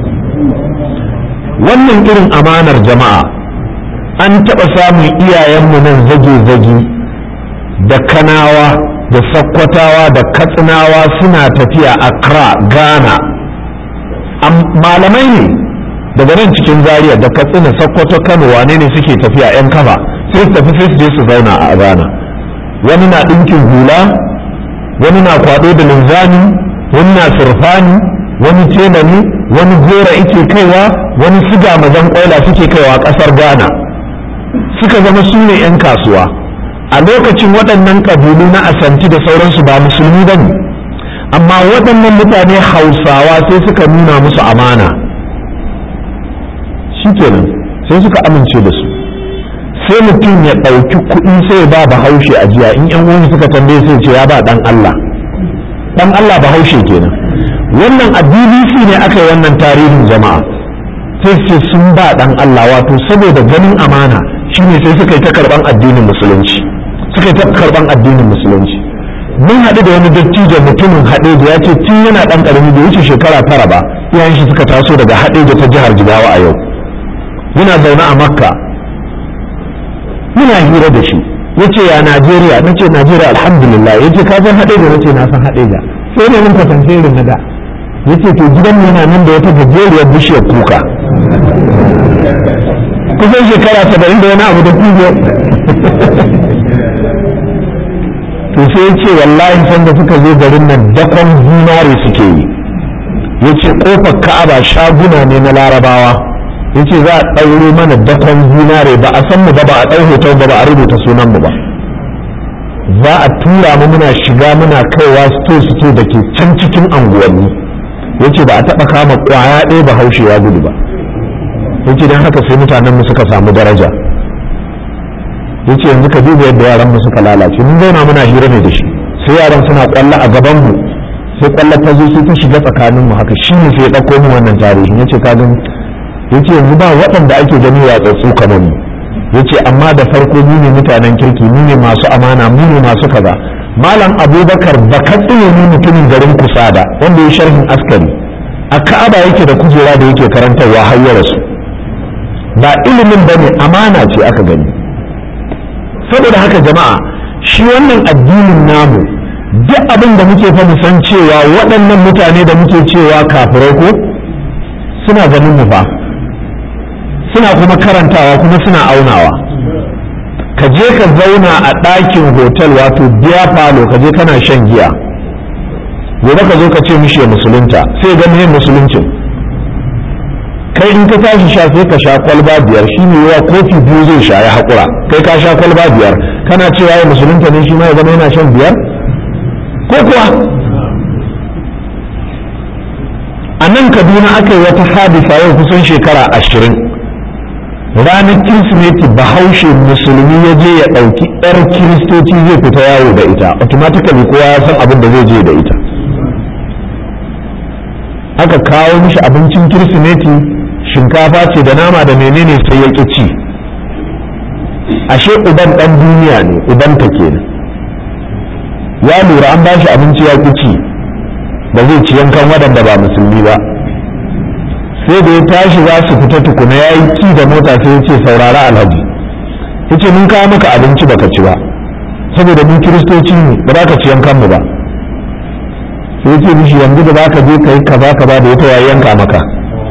[SPEAKER 1] wannan irin amanar jama'a an taɓa samun iyayenmu nan zage-zage da kanawa da sakkwatawa da katsinawa suna tafiya Accra Ghana malamai ne daga nan cikin Zaria da Katsina Sokoto Kano wane ne suke tafiya yan kafa sai su tafi sai su je su zauna a Ghana wani na ɗinkin hula wani na kwaɗo da linzami wani na surfani wani tela ne wani gora ike kaiwa wani siga mazan ƙwaila suke kaiwa ƙasar Ghana suka zama su ne 'yan kasuwa a lokacin waɗannan ƙabilu na Asanti da sauransu ba musulmi ba ne amma waɗannan mutane Hausawa sai suka nuna musu amana shikenan sai suka amince da su sai mutum ya ɗauki kuɗi sai ba Bahaushe a jiya in 'yan uwan suka tambaye sai ce ya ba ɗan Allah Bahaushe kenan wannan a BBC ne aka yi wannan tarihin jama'a sai ce sun ba ɗan Allah wato saboda ganin amana shine sai suka yi ta karɓan addinin musulunci mun haɗu da wani dattijo mutumin Haɗeja ya ce tun yana ɗan ƙarami bai wuce shekara 9 ba iyayen shi suka taso daga Haɗeja ta jihar Jigawa a yau yana zaune a Makka muna hira da shi yace ya Najeriya nace Najeriya alhamdulillah yace ka san Haɗeja nace na san Haɗeja sai ne mun kwatance irin na da yace to gidan mu yana nan da wata gajeriyar bishiyar kuka kusan shekara 70 da wani abu da kuzo to sai yace wallahi san da suka zo garin nan dakon zinare suke yi yace kofar Ka'aba shaguna ne na Larabawa yace za a ɗauro mana dakon zinare ba a san mu ba a ɗau hoton ba a rubuta sunan mu ba za a tura mu muna shiga muna kaiwa sto da ke can cikin anguwanni yace ba a taɓa kama ƙwaya ɗaya Bahaushe ya gudu ba yace dan haka sai mutanen mu suka samu daraja yace yanzu ka duba yadda yaran mu suka lalace mun zauna muna hira ne da shi sai yaran suna kwalla a gaban mu sai kwalla ta zo sai ta shiga tsakanin mu haka shine sai ya dauko mu wannan tarihi yace ka gani yace yanzu ba waɗanda ake gani watsatsu kamar mu yace amma da farko mu ne mutanen kirki mu ne masu amana mu ne masu kaza malam Abubakar Bakatsine ne mutumin garin Kusada wanda ya sharhin askari a Ka'aba yake da kujera da yake karantarwa har ya rasu ba ilimin bane amana ce aka gani saboda haka jama'a shi wannan addinin namu duk abin da muke fa mu san cewa waɗannan mutane da muke cewa kafirai ko suna ganin mu fa suna kuma karantawa kuma suna aunawa ka je ka zauna a ɗakin hotel wato biya falo ka je kana shan giya gobe ka zo ka ce mishi ya musulunta sai ga mai musuluncin kai in ka tashi sha sai ka sha kwalba 5 shi ne yawa kofi 2 zai sha ya haƙura kai ka sha kwalba 5 kana cewa ya musulunta ne shi ma ya zama yana shan 5 ko kuwa a nan Kaduna aka yi wata hadisa yau kusan shekara 20 ranar Kirsimeti Bahaushe musulmi ya je ya ɗauki 'yar kiristoci zai fita yawo da ita automatically kowa ya san abin da zai je da ita aka kawo mishi abincin Kirsimeti shinkafa ce da nama da menene sai ya ƙi ci ashe uban ɗan duniya ne uban ta kenan ya lura an ba shi abinci ya ƙi ci ba zai ci yankan waɗanda ba musulmi ba sai da ya tashi za su fita tukuna ya yi ki da mota sai ya ce saurara alhaji ya ce mun kawo maka abinci baka ci ba saboda mun kiristoci ne ba za ka ci yankan mu ba sai ya ce mishi yanzu da za ka je ka yi kaza kaza da ita ya yanka maka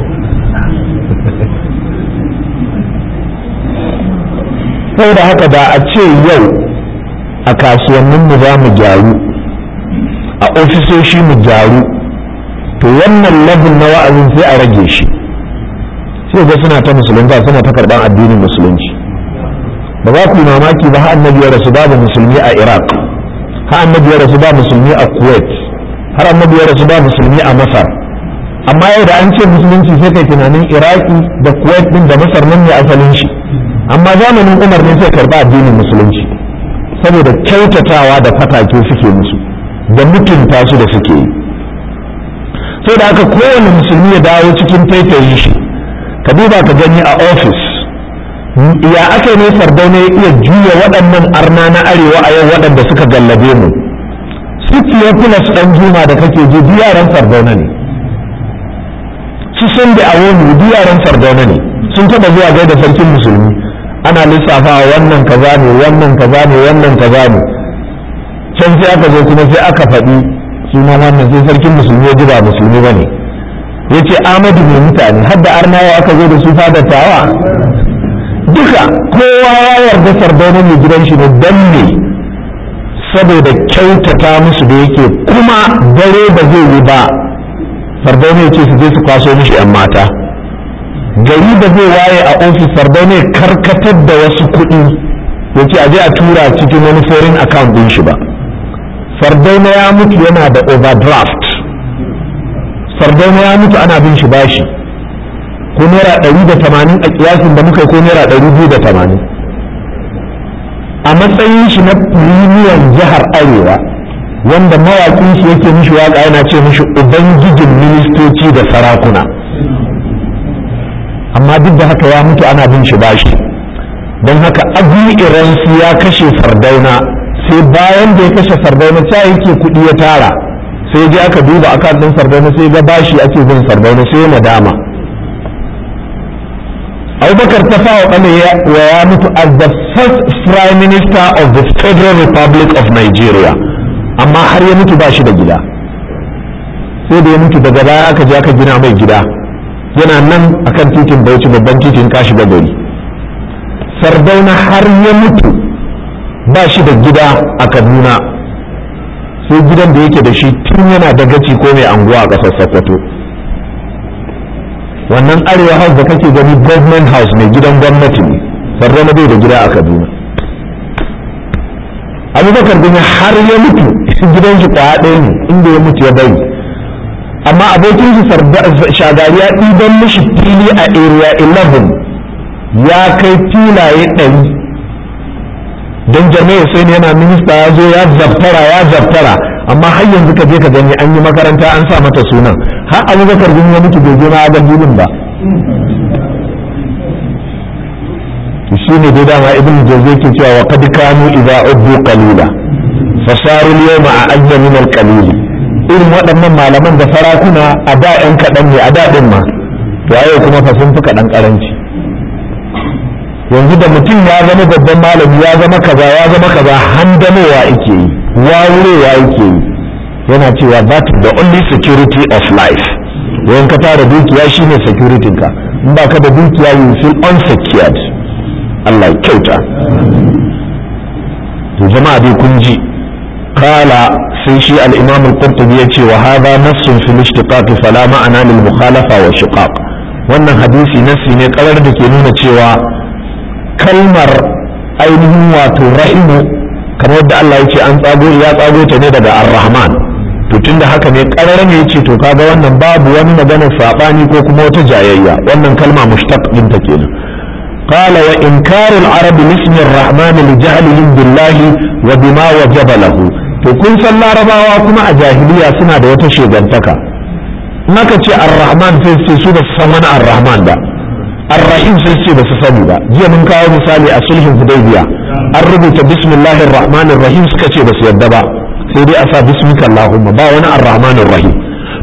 [SPEAKER 1] saboda haka da a ce yau a kasuwannin mu za mu gyaru a ofisoshi mu gyaru to wannan level na wa'azin sai a rage shi sai ga suna ta musulunta suna ta karban addinin musulunci ba za ku yi mamaki ba har annabi ya rasu babu musulmi a Iraq har annabi ya rasu ba musulmi a Kuwait har annabi ya rasu ba musulmi a Masar amma yau da an ce musulunci sai kai tunanin Iraki da Kuwait din da Masar nan ne asalin shi amma zamanin Umar ne sai karba addinin musulunci saboda kyautatawa da fatake suke musu da mutunta su da suke yi sai da aka kowane musulmi ya dawo cikin taitayin shi ka duba ka gani a ofis ya aka ne Sardauna ya iya juya waɗannan arna na arewa a yau waɗanda suka gallabe mu suke ya kula su ɗan juma da kake ji yaran Sardauna ne su sun da awonu yaran Sardauna ne sun taɓa zuwa gaida sarkin musulmi ana lissafawa wannan kaza ne wannan kaza ne wannan kaza ne can sai aka zo kuma sai aka faɗi suna wannan sai sarkin musulmi ya ji ba musulmi ba ne ya ce Ahmadu mai mutane har da arnawa aka zo da su fadatawa duka kowa ya yarda Sardauna mai gidan shi ne dan ne saboda kyautata musu da yake kuma dare ba zai yi ba Sardauna ya ce su je su kwaso mishi 'yan mata gari da zai waye a ofis Sardauna ya karkatar da wasu kuɗi ya ce aje a tura cikin wani foreign account ɗin shi ba Sardauna ya mutu yana da overdraft Sardauna ya mutu ana bin shi bashi ko naira 180 a kiyasin da muka yi ko naira 280 a matsayin shi na premium jihar Arewa wanda mawaƙin shi yake mishi waƙa yana ce mishi ubangijin ministoci da sarakuna amma duk da haka ya mutu ana bin shi bashi don haka abu iransu ya kashe Sardauna sai bayan da ya kashe Sardauna ta yake kuɗi ya tara sai je aka duba akan ɗin Sardauna sai ga bashi ake bin Sardauna sai nadama Abubakar Tafawa Balewa ya mutu as the first prime minister of the Federal Republic of Nigeria amma har ya mutu bashi da gida sai da ya mutu daga baya aka je aka gina mai gida yana nan akan titin Bauchi babban titin kashi da gari Sardauna har ya mutu ba shi da gida a Kaduna sai gidan da yake da shi tun yana da gaci ko mai anguwa a ƙasar Sokoto wannan Arewa house da kake gani government house mai gidan gwamnati ne Sardauna bai da gida a Kaduna Abubakar Gumi har ya mutu gidan shi kwaya ɗaya ne inda ya mutu ya bari amma abokin shi Shagari ya ɗiban mishi fili a area 11 ya kai filaye 100 don jami'a sai ne yana minista ya zo ya zaftara amma har yanzu ka je ka gani an yi makaranta an sa mata sunan har Abubakar Gumi ya mutu bai je ma ga filin ba shi ne dai dama ibn Jawzi ke cewa wa qad kanu idza uddu qalila fasaru al-yawma a'azza min al-qalil irin waɗannan malaman da sarakuna a da ƴan kaɗan ne a daɗin ma to yau kuma fa sun fi kaɗan ƙaranci yanzu da mutum ya zama babban malami ya zama kaza handamowa yake yi wawurewa yake yi yana cewa that is the only security of life yawan ka tara dukiya shine security ka in ba ka da dukiya you feel unsecured Allah ya kyauta to jama'a dai kun ji kala sai shi al-imam al-qurtubi yace wa hadha nassun fil ishtiqaq fala ma'ana lil mukhalafa wa shiqaq wannan hadisi nassi ne karar da ke nuna cewa kalmar ainihin wato rahimu kamar da Allah yace an tsago ta ne daga ar-rahman to tunda haka ne karar ne yace to kaga wannan babu wani magana sabani ko kuma wata jayayya wannan kalma mushtaq din ta kenan قال وإنكار العرب لاسم الرحمن لجهلهم بالله وبما وجب له to kun san larabawa kuma a jahiliya suna da wata shegantaka naka ce ar-rahman sai su ba su san wani ar-rahman ba ar-rahim sai ce ba su sani ba jiya mun kawo misali a sulhun hudaybiya an rubuta bismillahir rahmanir rahim suka ce ba su yadda ba sai dai a sa bismika allahumma ba wani ar-rahmanir rahim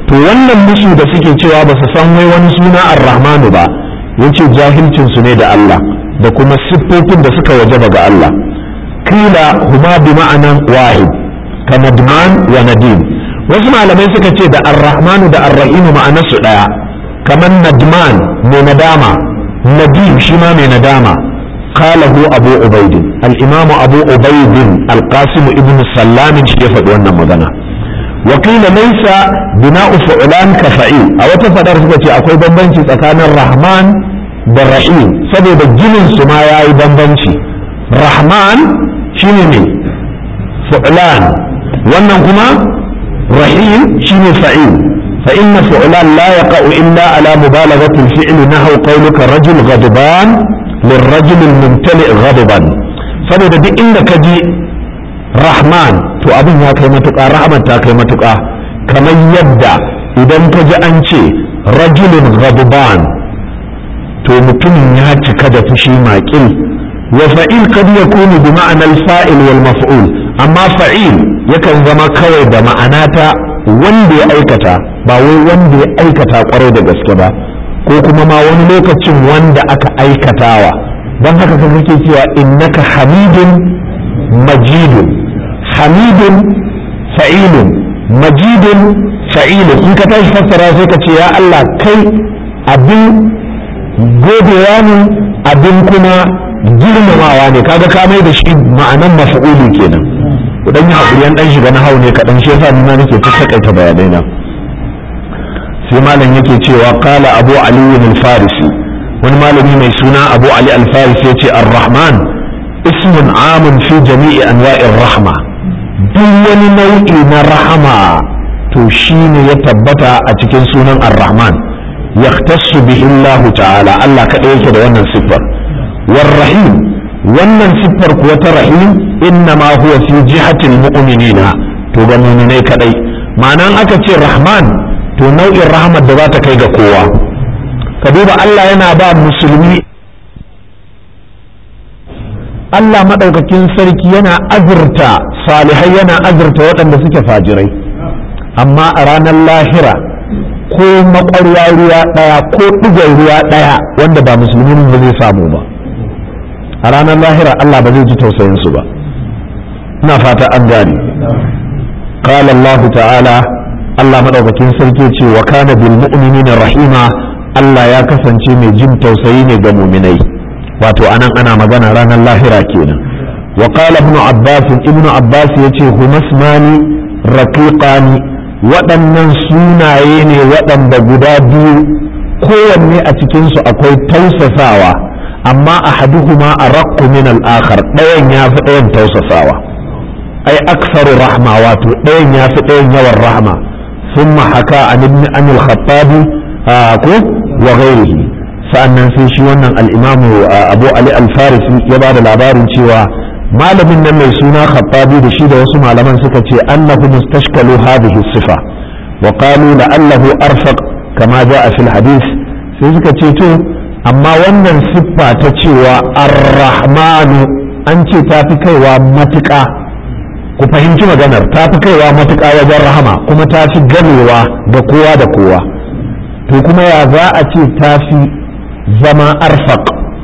[SPEAKER 1] to wannan musu da suke cewa ba su san wai wani suna ar-rahmanu ba yace jahilcin su ne da Allah da kuma siffofin da suka wajaba ga Allah kila huma bi ma'anan wahid ka nadman wa nadim wasu malamai suka ce da ar-rahmanu da ar-rahim ma'anarsu daya kamar nadman mai nadama nadim shi ma mai nadama qalahu abu ubaid al-imam abu ubaid al-qasim ibn sallam shi ya faɗi wannan magana wa qila laysa bina'u fu'lan ka fa'il a wata fadar suka ce akwai bambanci tsakanin rahman da rahim saboda ginin su ma yayi bambanci rahman shine ne fu'lan wannan kuma rahim shine fa'il fa inna fu'lan la yaqa'u illa ala mubalaghati al-fi'l nahwu qawluka rajul ghadban lirrajul al-mumtali' ghadban saboda duk inda kaji rahman to abin ya kai matuƙa rahman ta kai matuƙa kamar yadda idan kaji an ce rajulun ghadban to mutumin ya cika da fushi maƙil wa fa'il kad yakunu bi ma'anar fa'il wal maf'ul amma fa'il yakan zama kawai da ma'ana ta wanda ya aikata ba wai wanda ya aikata kwarai da gaske ba ko kuma ma wani lokacin wanda aka aikatawa don haka kan kake cewa innaka hamidun majidun hamidun fa'ilun majidun fa'ilun in ka tashi fassara sai ka ce ya Allah kai abin godewa ne abin kuma girmamawa ne kaga ka mai da shi ma'anan maf'uli kenan ku dan yi hakuri an dan shiga na hau ne kadan shi yasa nuna nake ta takaita bayanai na sai malam yake cewa qala abu ali al-farisi wani malami mai suna abu ali al-farisi yace ar-rahman ismun amun fi jami'i anwa'ir rahma duk wani nau'i na rahama to shine ya tabbata a cikin sunan ar-rahman yahtassu bihi Allah ta'ala Allah kadai yake da wannan siffar war-rahim wannan siffar kuwa ta rahim innama huwa fi jihatil mu'minina to ga mu'minai kadai ma'anan aka ce rahman to nau'in rahmat da za ta kai ga kowa ka duba Allah yana ba musulmi Allah madaukakin sarki yana azurta salihai yana azurta waɗanda suke fajirai amma a ranar lahira ko makwarya ruwa ɗaya ko ɗigar ruwa ɗaya wanda ba musulmi ba zai samu ba a ranar lahira Allah ba zai ji tausayin su ba ina fata an gane qala Allah ta'ala Allah madaukakin sarki ce wa kana bil mu'minina rahima Allah ya kasance mai jin tausayi ne ga mu'minai wato anan ana magana ranar lahira kenan wa qala ibnu abbas yace humasmani raqiqani waɗannan sunaye ne waɗanda guda biyu kowanne a cikinsu akwai tausasawa amma ahaduhuma araqqu min al-akhar ɗayan ya fi ɗayan tausasawa ai aksaru rahma wato ɗayan ya fi ɗayan yawan rahma thumma haka an ibn al-khattab ko wa ghayrihi sa'annan sai shi wannan al-imam abu ali al-farisi ya bada labarin cewa malamin nan mai suna khattabi da shi da wasu malaman suka ce annahu mustashkalu hadhihi sifa wa qalu la'allahu arfaq kama jaa fil hadith sai suka ce to amma wannan siffa ta cewa ar-rahmanu an ce ta fi kaiwa matuƙa ku fahimci maganar ta fi kaiwa matuƙa wajen rahama kuma ta fi ganewa da kowa da kowa to kuma ya za a ce ta fi zama arfaq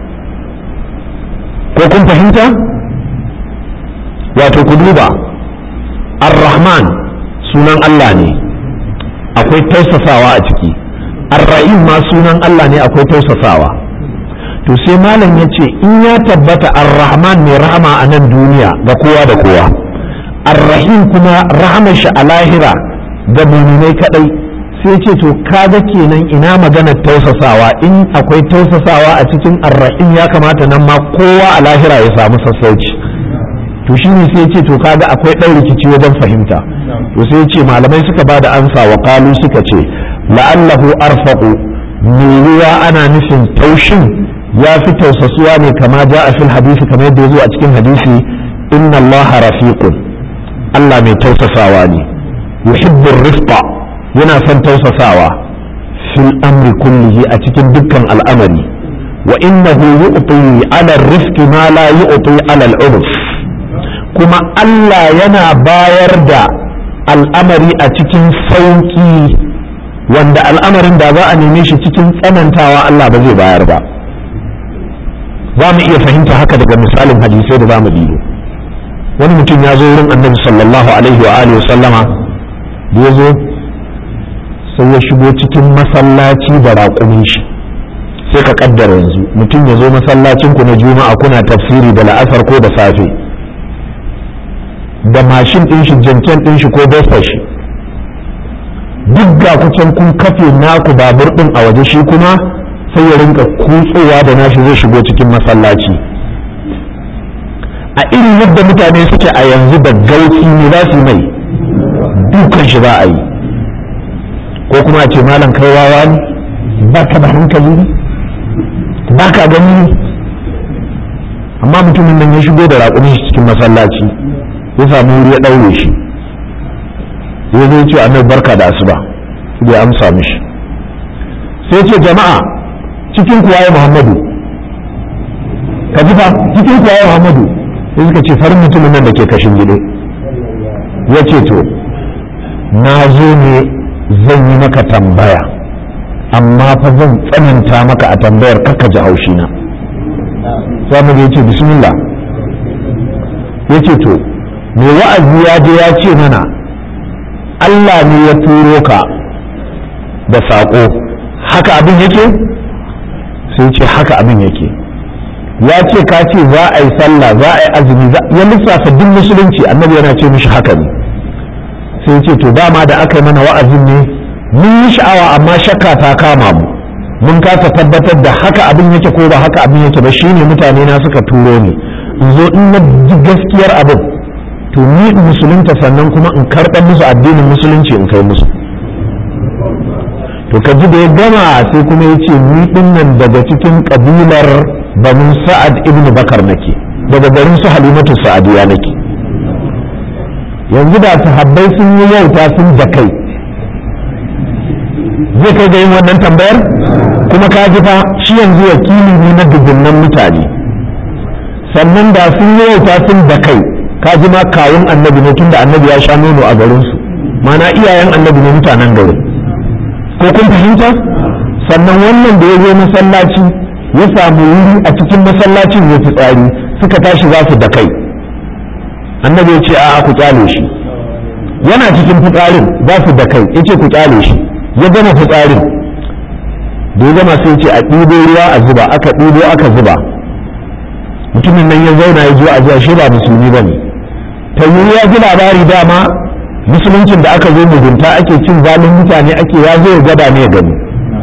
[SPEAKER 1] ko kun fahimta wato ku duba ar-rahman sunan Allah ne akwai tausasawa a ciki ar-rahim ma sunan Allah ne akwai tausasawa to sai malam ya ce in ya tabbata ar-rahman mai rahama a nan duniya ga kowa da kowa ar-rahim kuma rahamar shi a lahira ga muminai kadai sai ce to kaga kenan ina maganar tausasawa in akwai tausasawa a cikin ar-rahim ya kamata nan ma kowa a lahira ya samu sassauci to shi ne sai ce to kaga akwai ɗan rikici wajen fahimta to sai ce malamai suka bada ansa wa qalu suka ce la'allahu arfaqu yiwuwa ana nufin taushin ya fi tausasuwa ne kama ja a fil hadisi kamar yadda ya zo a cikin hadisi inna allaha rafiqun Allah mai tausasawa ne yuhibbur rifqa yana son tausasawa fil amri kullihi a cikin dukkan al'amari wa innahu yu'ti ala rifqi ma la yu'ti ala al'urf kuma Allah yana bayar da al'amari a cikin sauƙi wanda al'amarin da za a neme shi cikin tsanantawa Allah ba zai bayar ba. za mu iya fahimta haka daga misalin hadisai da za mu dibo. wani mutum ya zo wurin annabi sallallahu alaihi wa alihi sallama da ya zo sai ya shigo cikin masallaci da raƙumin shi. sai ka kaddara yanzu mutum ya zo masallacin ku na juma'a kuna tafsiri da la'asar ko da safe da mashin ɗin shi janken ɗin shi ko besar shi duk ga kucan kun kafe naku babur ɗin a waje shi kuma sai ya rinka kutsowa da nashi zai shigo cikin masallaci. a irin yadda mutane suke a yanzu da gauki ne za su mai dukan shi za a yi, ko kuma a ce malam kai wawa ne ba ka da hankali ne ba ka gani ne. amma mutumin nan ya shigo da raƙumin shi cikin masallaci ya samu wuri ya ɗaure shi ya zai ce annabi barka da asuba bai amsa mishi sai ce jama'a cikin kuwa ya Muhammadu ka ji fa cikin kuwa ya Muhammadu sai suka ce farin mutumin nan da ke kashin gide. ya ce to na zo ne zan yi maka tambaya amma fa zan tsananta maka a tambayar kaka ji haushi na. sai mu ya ce bismillah. ya ce to me wa'azi ya je ya ce mana Allah ne ya turo ka da saƙo, haka abin yake? sai ce haka abin yake. ya ce ka ce za a yi sallah za a yi azumi ya lissafa duk musulunci annabi yana ce mishi haka ne. sai ce to dama da aka yi mana wa'azin ne mun yi sha'awa amma shakka ta kama mu mun kasa tabbatar da haka abin yake ko ba haka abin yake ba, shine mutane na suka turo ni in zo in na ji gaskiyar abin to ni in musulunta sannan kuma in karɓar musu addinin musulunci in kai musu. to ka ji da ya gama sai kuma ya ce ni din nan daga cikin kabilar banu sa'ad ibn bakar nake, daga garin su halimatu sa'adiya nake. yanzu da sahabbai sun yi yauta sun da kai zai kai ga yin wannan tambayar? kuma ka ji fa shi yanzu wakili ne na dubunnan mutane. sannan da sun yi yauta sun da kai ka ji ma kawun annabi ne tunda annabi ya sha nono a garinsu, mana iyayen annabi ne mutanen garin, ko kun fahimta? sannan wannan da ya zo masallaci ya samu wuri a cikin masallacin ya fitsari suka tashi za su da kai, annabi ya ce a'a ku kyale shi, yana cikin fitsarin za su da kai ya ce ku kyale shi. ya gama fitsarin da ya gama sai ce a ɗibo ruwa a zuba, aka ɗibo aka zuba. mutumin nan ya zauna ya zo a jiya shi ba musulmi ba ne, ta yi ya ji labari dama musuluncin da aka zo mugunta ake cin zalin mutane ake ya zo ya gada ne ya gani.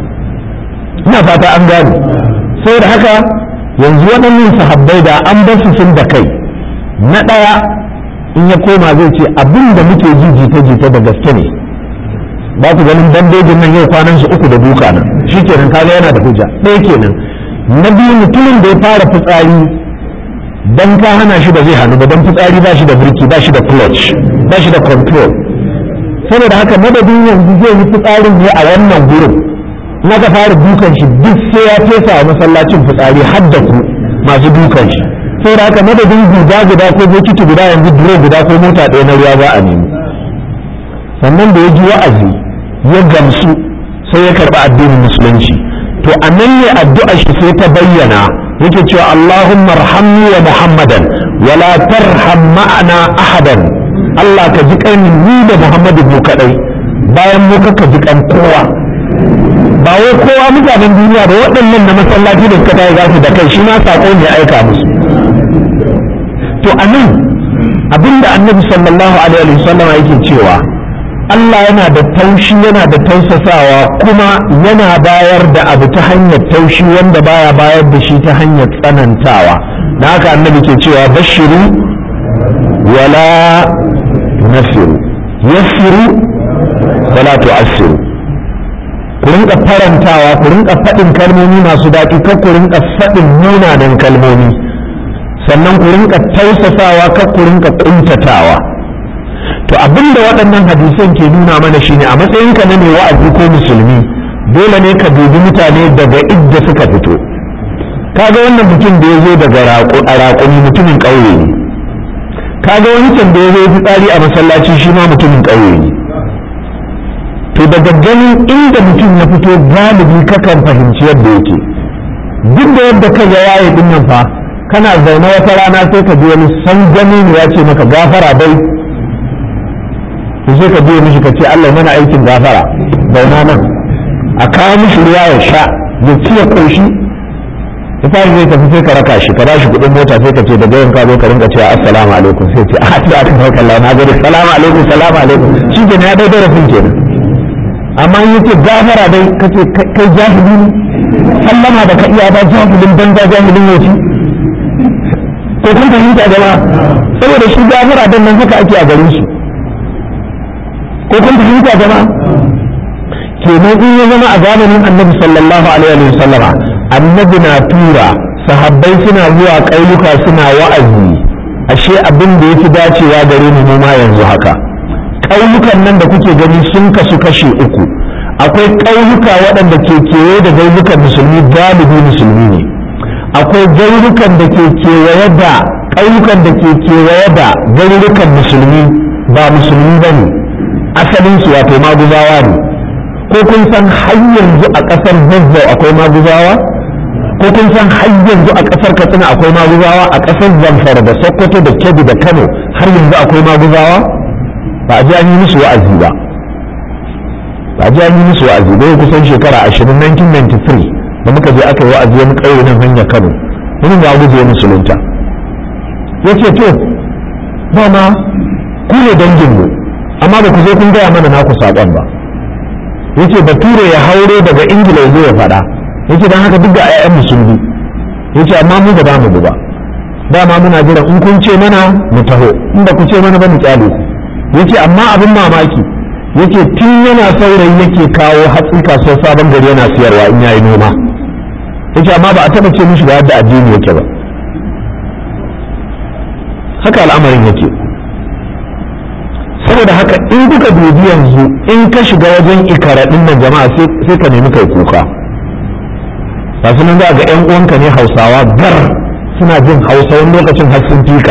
[SPEAKER 1] ina fata an gane. sai da haka yanzu waɗannan sahabbai da an bar su sun da kai, na ɗaya in ya koma zai ce abin da muke ji jita-jita da gaske ne, ba ku ganin bandejin nan yau kwanan su uku da duka nan, shi kenan kaga yana da hujja ɗaya kenan. na biyu mutumin da ya fara fitsari dan ka hana shi ba zai hannu ba, dan fitsari ba shi da birki ba shi da clutch ba shi da control. saboda haka madadin yanzu zai yi fitsarin ne a wannan gurin, in aka fara dukan shi duk sai ya fesa a masallacin fitsari har da ku masu dukan shi. saboda haka madadin guda ko bokiti guda yanzu duro guda ko mota ɗaya na ruwa za a nemi. sannan da ya ji wa'azi ya gamsu sai ya karɓi addinin musulunci. to a nan ne addu'ar shi sai ta bayyana yake cewa Allahumma arhamni wa Muhammadan wa la tarham ma'ana ahadan. Allah ka ji kan ni da Muhammadu mu kadai, bayan mu ka ji kan kowa. ba wai kowa mutanen duniya ba, waɗannan na masallaci da suka tayi za su da kai, shi ma sako ne aika musu. to anan abinda annabi sallallahu alaihi wasallam yake cewa Allah yana da taushi yana da tausasawa kuma yana bayar da abu ta hanyar taushi wanda baya bayar da shi ta hanyar tsanantawa. da haka annabi ke cewa bashiru wala nasiru yassiru wala tu'assiru. ku rinka farantawa, ku rinka faɗin kalmomi masu daɗi, kar ku rinka faɗin munanan kalmomi, sannan ku rinka tausasawa, kar ku rinka ƙuntatawa. to abinda waɗannan hadisan ke nuna mana shine a matsayinka na mai wa'azi ko musulmi dole ne ka dubi mutane daga idda suka fito. kaga wannan mutum da ya zo daga raƙumi mutumin ƙauye ne, kaga wani can da ya zo fitsari a masallaci shi ma mutumin ƙauye ne. to daga ganin inda mutum ya fito galibi kakan fahimci yadda yake duk da yadda kai ya yaye din nan fa kana zaune wata rana sai ka ji wani san gani ne ya ce maka gafara dai sai ka biya mishi ka ce Allah mana aikin gafara zauna nan a kawo mishi ruwa ya sha ya ci ya ƙoshi ya fara zai tafi sai ka raka shi ka ba shi kuɗin mota sai ka ce daga yin ka zo ka rinka cewa assalamu alaikum sai ce a ta aka sauka Allah na gode salamu alaikum shi ke ya dai darafin kenan amma in yace gafara dai kace kai jahili ne sallama da ka iya ba jahilin banza jahilin yaci ko kun fahimta jama'a saboda shi gafara dan nan haka ake a garin shi ko kun fahimta jama'a kenan in ya zama a zamanin annabi sallallahu alaihi wa sallama annabi na tura sahabbai suna zuwa kauyuka suna wa'azi ashe abin da yafi dacewa gare mu ma yanzu haka ƙauyukan nan da kuke gani sun kasu kashe uku akwai ƙauyuka waɗanda ke kewaye da gairukan musulmi galibi musulmi ne akwai gairukan da ke kewaye da ƙauyukan da ke kewaye da gairukan musulmi ba musulmi ba ne asalin su wato maguzawa ne ko kun san har yanzu a ƙasar zazzau akwai maguzawa ko kun san har yanzu a ƙasar katsina akwai maguzawa a ƙasar zamfara da sokoto da kebbi da kano har yanzu akwai maguzawa ba a ji an yi musu wa'azi ba ba a ji an yi musu wa'azi bai kusan shekara 1993 da muka je aka yi wa'azi wani ƙauye nan hanyar kano wani ga guje musulunta ya ce to dama ku ne danginmu amma ba ku zo kun gaya mana naku saƙon ba ya ce bature ya hauro daga ingila ya zo ya faɗa ya ce don haka duk da 'ya'yan musulmi ya ce amma mu ba za mu ba dama muna jiran in kun ce mana mu taho in ba ku ce mana ba mu kyale ku yace amma abin mamaki yace tun yana saurayi yake kawo hatsi kasuwar sabon gari yana siyarwa in yayi noma yace amma ba a taba ce mishi ga yadda addini yake ba haka al'amarin yake saboda haka in kuka dubi yanzu in ka shiga wajen ikaraɗin nan jama'a sai ka nemi kai kuka ba su nan za ga 'yan uwanka ne hausawa gar suna jin hausa wani lokacin har sun fika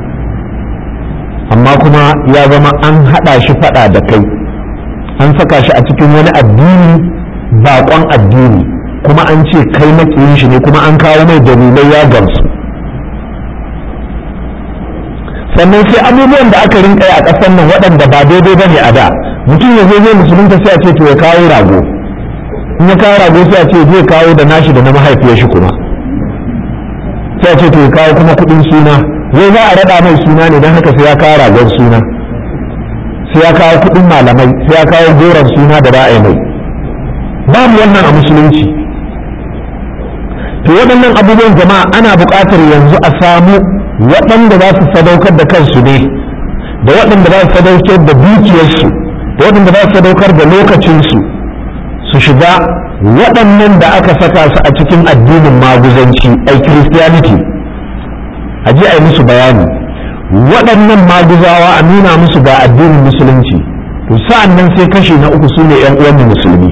[SPEAKER 1] amma kuma ya zama an haɗa shi faɗa da kai an saka shi a cikin wani addini baƙon addini kuma an ce kai maƙiyin shi ne kuma an kawo mai dalilai ya gamsu sannan sai abubuwan da aka rinka yi a ƙasar nan waɗanda ba daidai ba ne a da mutum ya zo zai musulunta sai a ce to ya kawo rago in ya kawo rago sai a ce zai kawo da nashi da na mahaifiyar shi kuma sai a ce to ya kawo kuma kuɗin suna zai za a raɗa mai suna ne don haka sai ya kawo ragon suna sai ya kawo kuɗin malamai sai ya kawo goron suna da ra'ayi mai babu wannan a musulunci to waɗannan abubuwan jama'a ana buƙatar yanzu a samu waɗanda za su sadaukar da kansu ne da waɗanda za su sadaukar da dukiyarsu da waɗanda za su sadaukar da lokacinsu su shiga waɗannan da aka saka su a cikin addinin maguzanci ai christianity a je a yi musu bayani waɗannan maguzawa a nuna musu ga addinin musulunci to sa'an nan sai kashi na uku su ne 'yan uwan musulmi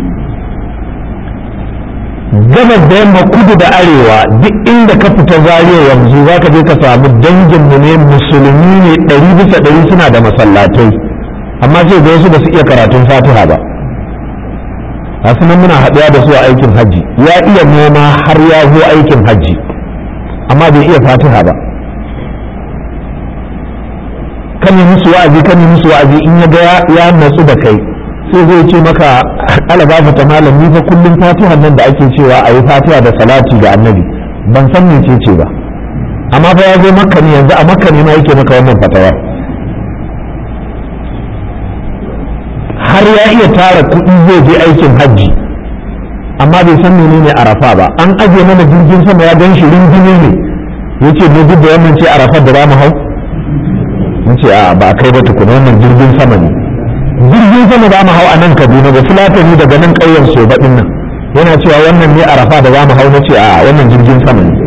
[SPEAKER 1] gabas da yamma kudu da arewa duk inda ka fita zariya yanzu za ka je ka samu danginmu ne musulmi ne 100% suna da masallatai amma sai ga wasu ba su iya karatun fatiha ba a sunan muna haɗuwa da su a aikin hajji ya iya noma har ya zo aikin hajji amma bai iya fatiha ba kan yi musu wa'azi in ya ga ya natsu da kai sai zai ce maka ala ba ta malam ni fa kullum fatiha nan da ake cewa a yi fatiha da salati ga annabi ban san mece ce ba amma fa ya zo makka ne yanzu a makka ne ma yake maka wannan fatawa har ya iya tara kuɗi zai je aikin hajji amma bai san menene arafa ba an aje mana jirgin sama ya gan shi ringine ne yace mu duk da wannan ce arafa da za mu hau nace a ba kai ba tukuna wannan jirgin sama ne jirgin sama za mu hau a nan Kaduna da Fulatani daga nan ƙauyen Soba din nan yana cewa wannan ne arafa da za mu hau nace a wannan jirgin sama ne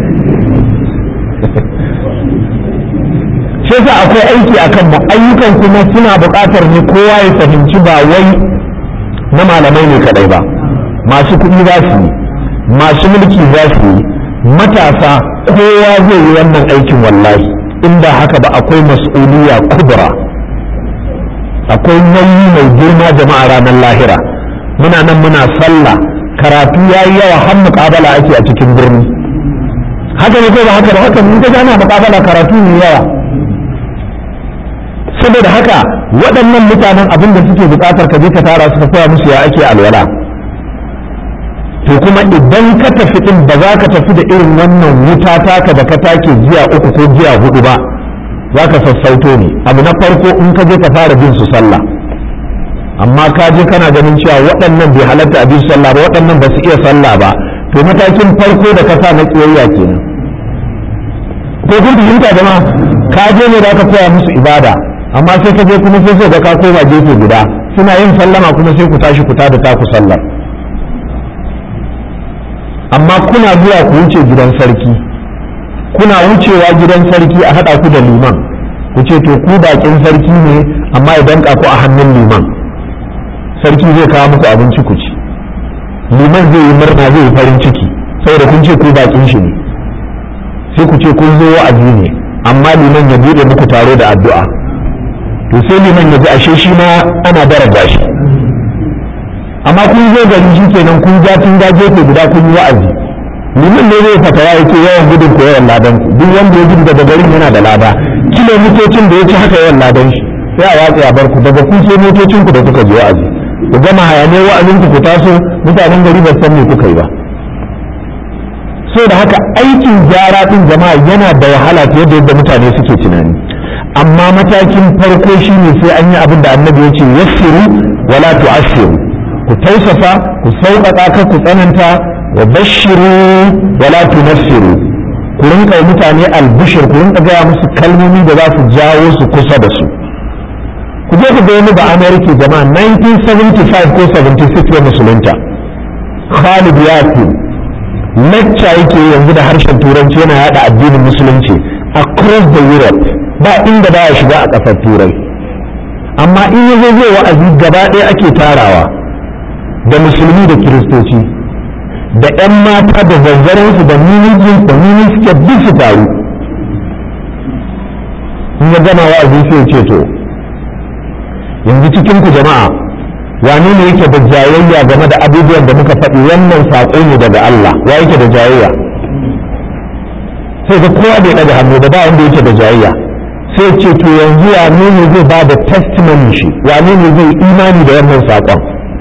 [SPEAKER 1] sai sa akwai aiki akan mu ayyukan kuma suna buƙatar ne kowa ya fahimci ba wai na malamai ne kadai ba masu kuɗi za su yi masu mulki za su yi matasa kowa zai yi wannan aikin wallahi inda haka ba akwai mas'uliyya kubra akwai nauyi mai girma jama'a ranar lahira muna nan muna sallah karatu yayi yawa har muƙabala ake a cikin birni haka ne ko ba haka ba haka mun ga ana muƙabala karatu ne yawa saboda haka waɗannan mutanen abin da suke buƙatar ka je ka tara su ka koya musu ya ake alwala to kuma idan ka tafi din ba za ka tafi da irin wannan wuta taka da ka take jiya 3 ko jiya 4 ba za ka sassauto ne abu na farko in ka je ka fara bin su sallah amma ka je kana ganin cewa waɗannan bai halatta a bin sallah ba waɗannan ba su iya sallah ba to matakin farko da ka sa na kiyayya kenan ko kun fahimta jama'a ka je ne da ka koya musu ibada amma sai ka je kuma sai ka koma gefe guda suna yin sallama kuma sai ku tashi ku tada taku sallar amma kuna zuwa ku wuce gidan sarki kuna wucewa gidan sarki a haɗa ku da liman ku ce to ku bakin sarki ne amma idan ka ku a hannun liman sarki zai kawo muku abinci ku ci liman zai yi murna zai yi farin ciki saboda kun ce ku bakin shi ne sai ku ce kun zo wa'azi ne amma liman ya bude muku taro da addu'a to sai liman ya ji ashe shi ma ana daraja shi amma kun zo gari shi kenan kun ja tun da gefe guda kun yi wa'azi liman ne zai fatawa yake yawan gudun ko yawan ladan duk wanda ya gudu daga garin yana da lada kilomitocin da ya ci haka yawan ladan shi sai a watsa ya bar ku daga kun sai motocin ku da kuka je wa'azi ku gama hayanai wa'azin ku taso mutanen gari ba san me kuka yi ba so da haka aikin gyara din jama'a yana da wahala fiye da yadda mutane suke tunani amma matakin farko shine sai an yi abin da annabi ya ce yassiru wala tu'assiru ku tausafa ku sauƙaƙa ka ku tsananta wa bashiru wala tunassiru ku rinka mutane albishir ku rinka gaya musu kalmomi da za su jawo su kusa da su ku je ku ga wani ba Amerika jama'a 1975 ko 76 ya musulunta Khalid Yasin lecture yake yanzu da harshen turanci yana yada addinin musulunci across the Europe ba inda ba ya shiga a ƙasar turai amma in yazo zai wa'azi gaba ɗaya ake tarawa da musulmi da kiristoci da 'yan mata da zanzaransu da minijin da miniske duk su taru in ya gama wa'azi sai ce to yanzu cikin ku jama'a wane ne yake da jayayya game da abubuwan da muka faɗi wannan saƙo ne daga Allah wa yake da jayayya sai ga kowa bai ɗaga hannu da ba wanda yake da jayayya sai ce to yanzu wane ne zai ba da testimony shi wane ne zai imani da wannan saƙon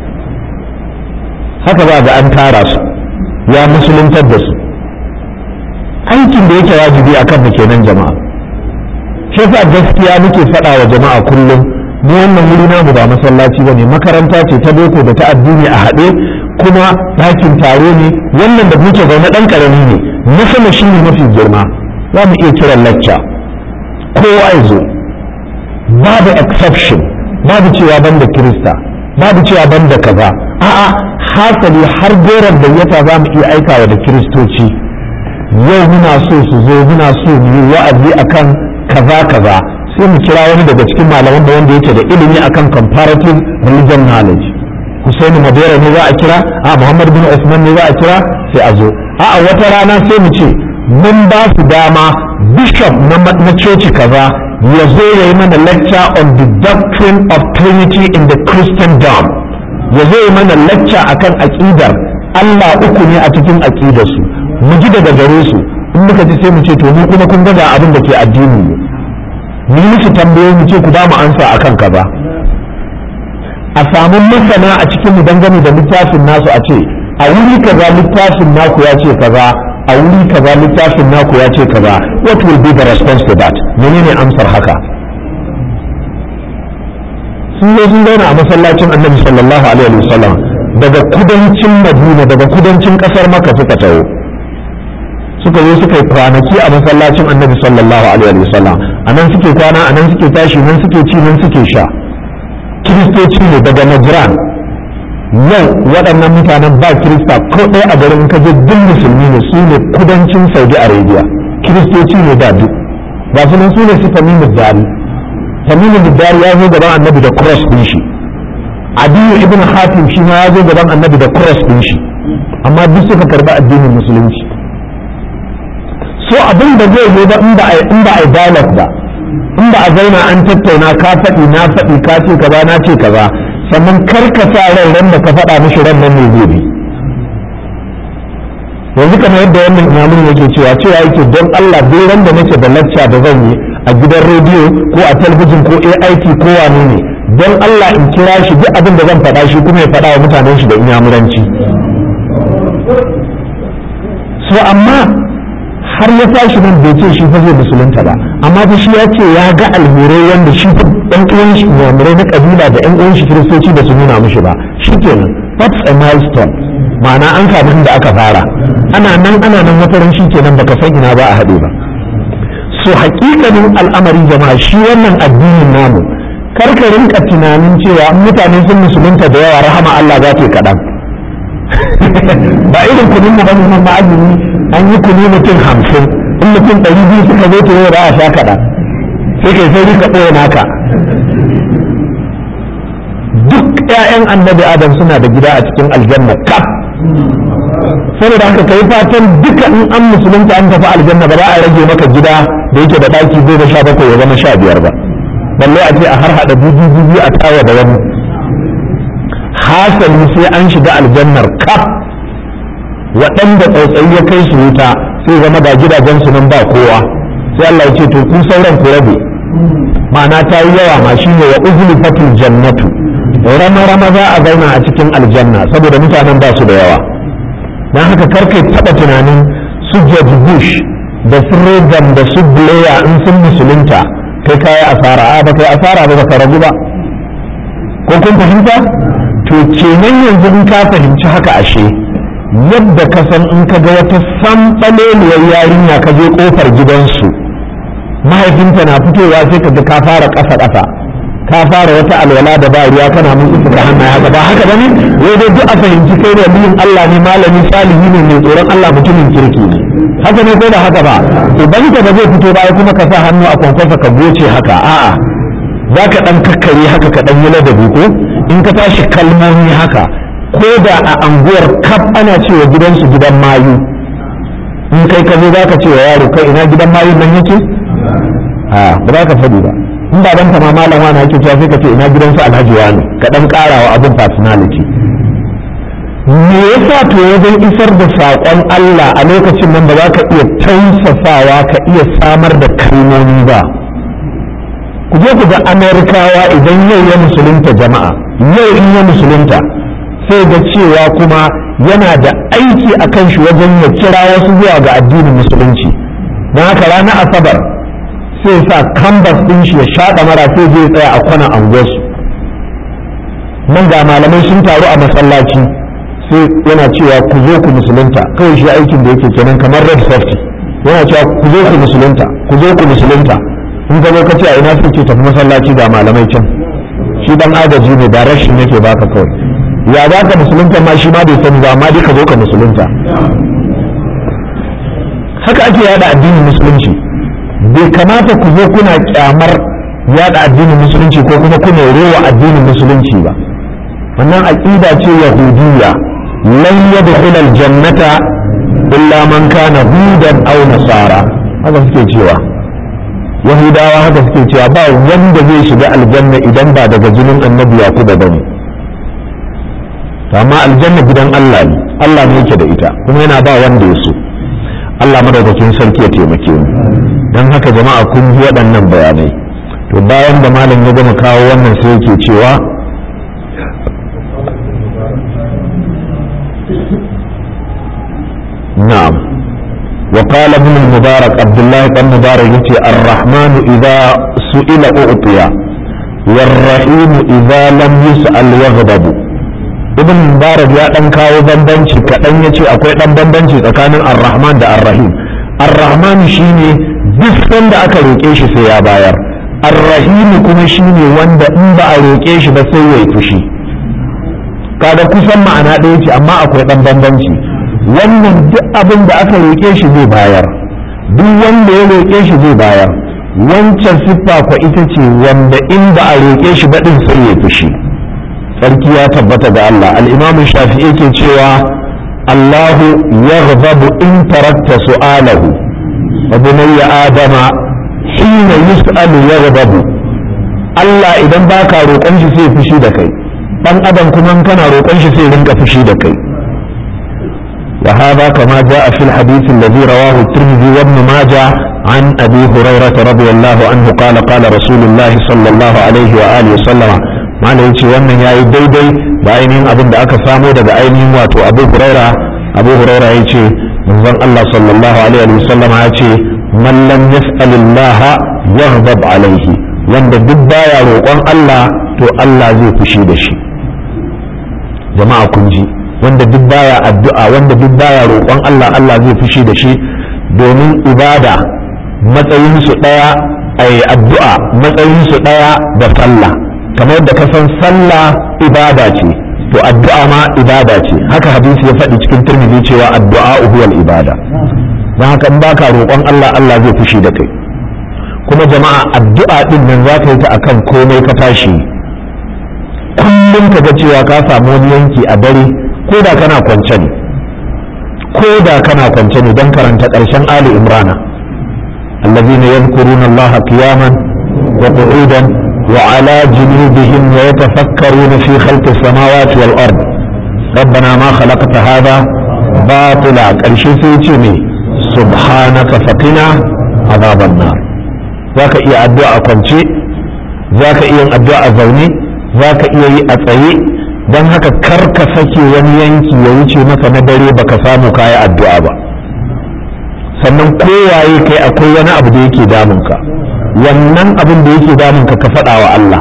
[SPEAKER 1] haka ba ga an tara su ya musuluntar da su aikin da yake wajibi akan mu kenan jama'a shi yasa gaskiya muke faɗa wa jama'a kullum mu wannan wuri namu ba masallaci ba ne makaranta ce ta boko da ta addini a haɗe kuma ɗakin taro ne wannan da muke zaune ɗan ƙarami ne na sama shi ne mafi girma za mu iya kiran lacca kowa ya zo babu exception babu cewa ban da kirista babu cewa ban da kaza a'a hasali har goron gayyata za mu iya aikawa da kiristoci yau muna so su zo muna so mu yi wa'azi akan kaza kaza sai mu kira wani daga cikin malaman da wanda yake da ilimi akan comparative religion knowledge Husaini Madera ne za a kira a Muhammad bin Usman ne za a kira sai a zo a wata rana sai mu ce mun ba su dama bishop na coci kaza ya zo ya yi mana lecture on the doctrine of Trinity in the Christendom ya zo ya mana lecture akan aqidar Allah uku ne a cikin aqidar su mu ji daga gare su in muka ji sai mu ce to mu kuma kun ga abin da ke addini ne mu yi musu tambayoyi mu ce ku ba mu ansa akan kaza a samu masana a cikin mu dangane da littafin nasu a ce a wuri kaza littafin naku ya ce kaza a wuri kaza littafin naku ya ce kaza what will be the response to that menene amsar haka sun zo sun zauna a masallacin annabi sallallahu alaihi wasallam daga kudancin madina daga kudancin kasar makka suka taho suka zo suka yi kwanaki a masallacin annabi sallallahu alaihi wasallam a nan suke kwana a nan suke tashi nan suke ci nan suke sha kiristoci ne daga najran yau waɗannan mutanen ba kirista ko ɗaya a garin kaje duk musulmi ne su ne kudancin saudi arabia kiristoci ne da duk ba su nan su ne su tamimu dari ya zo gaban annabi da cross din shi adiyu ibn hatim shi ma ya zo gaban annabi da cross din shi amma duk suka karɓi addinin musulunci so abin da zai zo ba in ba a dialogue ba in ba a zauna an tattauna ka faɗi na faɗi ka ce kaza na ce kaza sannan karkata ran da ka faɗa mishi ran nan ne zai bi. Yanzu kamar yadda wannan imamin yake cewa yake don Allah duk ran da nake da lacca da zan yi a gidan rediyo ko a talabijin ko AIT ko wane ne, don Allah in kira shi duk abin da zan faɗa shi kuma ya faɗa wa mutanen shi da inyamuranci. So amma har ya tashi nan bai ce shi fa zai musulunta ba, amma fa shi ya ce ya ga alherai wanda shi ɗan uwan shi inyamurai na kabila da ɗan uwan shi kiristoci da su nuna mishi ba. Shikenan, that's a milestone. Ma'ana an samu inda aka fara, ana nan wata ran shi kenan baka san ina ba a haɗe ba. So hakikanin al'amari jama'a shi wannan addinin namu karka rinka tunanin cewa mutane sun musulunta da yawa rahama Allah za ta kaɗan. Ba irin kunin mu ba mu ma'azini an yi kuni mutum 50 in mutum 200 suka zo ta yau za a sha kaɗan sai kai sai rika ɓoye naka. Duk 'ya'yan annabi Adam suna da gida a cikin aljanna kaf. Saboda haka kai fatan duka in an musulunta an tafi aljanna ba za a rage maka gida da yake da ɗaki 17 ya zama 15 ba, balle a ce a har haɗa biyu a tawa da wani. Hasali sai an shiga aljannar kaf waɗanda tsautsayi ya kai su wuta sai zama ga gidajen su nan ba kowa, sai Allah ya ce to ku sauran ku rabe. Ma'ana ta yi yawa ma shine wa uzlifatul jannatu, rama za a zauna a cikin aljanna saboda mutanen ba su da yawa. Dan haka karkai taɓa tunanin su George Bush da su Reagan da su Blair in sun musulunta kai kayi asara. Ba kai asara ba ka ragu ba. Ko kun fahimta? To kenan yanzu in ka fahimci haka ashe yadda ka san in ka ga wata samɓaleliyar yarinya ka je kofar gidansu mahaifinta na fitowa sai ka ga ka fara ƙasa ka fara wata alwala da ba ruwa kana mun iska hannaye haka ba haka bane wai dai duk a fahimci kai da biyin Allah ne malami salihi ne mai tsoron Allah mutumin kirki ne haka ne ko da haka ba to ban ka ba zai fito ba kuma ka sa hannu a kwankwasa ka goce haka a'a zaka dan kakkare haka ka dan yi ladabi ko in ka tashi kalmomi haka ko da a anguwar kaf ana cewa gidansu gidan mayu in kai ka zo zaka ce wa yaro kai ina gidan mayu nan yake ba za ka faɗi ba. In baban ta ma malam wani yake cewa sai ka ce ina gidansu alhaji wani ka dan karawa abin personality. Me yasa to wajen isar da saƙon Allah a lokacin nan ba za ka iya tausasawa ka iya samar da kalmomi ba? Ku je ku ga Amerikawa idan yau ya musulunta jama'a, yau in ya musulunta sai ga cewa kuma yana da aiki a kan shi wajen ya kira wasu zuwa ga addinin musulunci. Don haka ranar Asabar sai sa kambas ɗin shi ya shaɗa mara sai zai tsaya a kwana anguwarsu. Nan ga malamai sun taru a masallaci sai yana cewa ku zo ku musulunta, kawai shi aikin da yake kenan kamar red safety yana cewa ku zo ku musulunta, ku zo ku musulunta. In ka zo ka ce a ina suke tafi masallaci ga malamai can, shi dan agaji ne da rashin yake baka kawai. Ya za ka musulunta ma shi ma bai sani ba, amma dai ka zo ka musulunta. Haka ake yada addinin musulunci. Bai kamata ku zo kuna kyamar yada addinin musulunci ko kuma kuna rewa addinin musulunci ba. Wannan aqida ce yahudiyya, lan yadkhul aljannata illa man kana hudan aw nasara. Haka suke cewa yahudawa, haka suke cewa ba wanda zai shiga aljanna idan ba daga jinin annabi yakuba bane. Amma aljanna gidan Allah ne, Allah ne yake da ita kuma yana ba wanda ya so. Allah madaukakin sarki ya taimake mu. Dan haka jama'a kun ji waɗannan bayanai. To bayan da malam ya gama kawo wannan sai yake cewa na'am wa qala ibn al-mubarak Abdullah ibn Mubarak yace ar-rahmanu idha su'ila u'tiya war-rahim idha lam yus'al yaghdabu. Ibn Mubarak ya dan kawo bambanci kadan yace akwai dan bambanci tsakanin ar-rahman da ar-rahim. Ar-rahman shine duk sanda aka roke shi sai ya bayar, ar-rahim kuma shine wanda in ba a roke shi ba sai ya yi fushi. Kaga kusan ma'ana ɗaya ce amma akwai dan bambanci. Wannan duk abin da aka roke shi zai bayar, duk wanda ya roke shi zai bayar. Wancan siffa kwa ita ce wanda in ba a roke shi ba din sai ya fushi. Sarki ya tabbata ga Allah. Al-Imam Shafi'i ke cewa Allahu yaghdabu in tarakta su'alahu wa bunayya adama hina yus'alu yaghdabu. Allah idan baka roƙon shi sai fushi da kai. dan adam kuma kana roƙon shi sai rinka fushi da kai وهذا كما جاء في الحديث الذي رواه الترمذي وابن ماجه عن أبي هريرة رضي الله عنه قال قال رسول الله صلى الله عليه وآله وسلم ما ليش وانا يا ديدي بعينين أبن دعك سامو دا بعينين واتو أبو هريرة يجي من الله صلى الله عليه وسلم يجي من لم يسأل الله يغضب عليه wanda duk baya roƙon Allah to Allah zai fushi da shi jama'a kun ji wanda duk baya addu'a wanda duk baya roƙon Allah Allah zai fushi da shi domin ibada matsayin su daya ai addu'a matsayin su daya da sallah kamar yadda ka san sallah ibada ce to addu'a ma ibada ce haka hadisi ya faɗi cikin Tirmidhi cewa addu'a huwal ibada dan haka in baka roƙon Allah Allah zai fushi da kai kuma jama'a addu'a din nan za ka yi ta akan komai ka tashi kullum ka ga cewa ka samu wani yanki a dare ko da kana kwance ne don karanta ƙarshen Ali Imrana allazina yadhkuruna Allah qiyaman wa qu'udan wa ala junubihim wa yatafakkaruna fi khalqi samawati wal ard rabbana ma khalaqta hadha batila ƙarshe sai ce ne subhanaka faqina adhaban nar zaka iya addu'a a kwance zaka iya addu'a a zaune zaka iya yi a tsaye don haka kar ka sake wani yanki ya wuce maka na dare baka samu kayi addu'a ba sannan kowaye kai akwai wani abu da yake damunka wannan abin da yake damunka ka faɗa wa Allah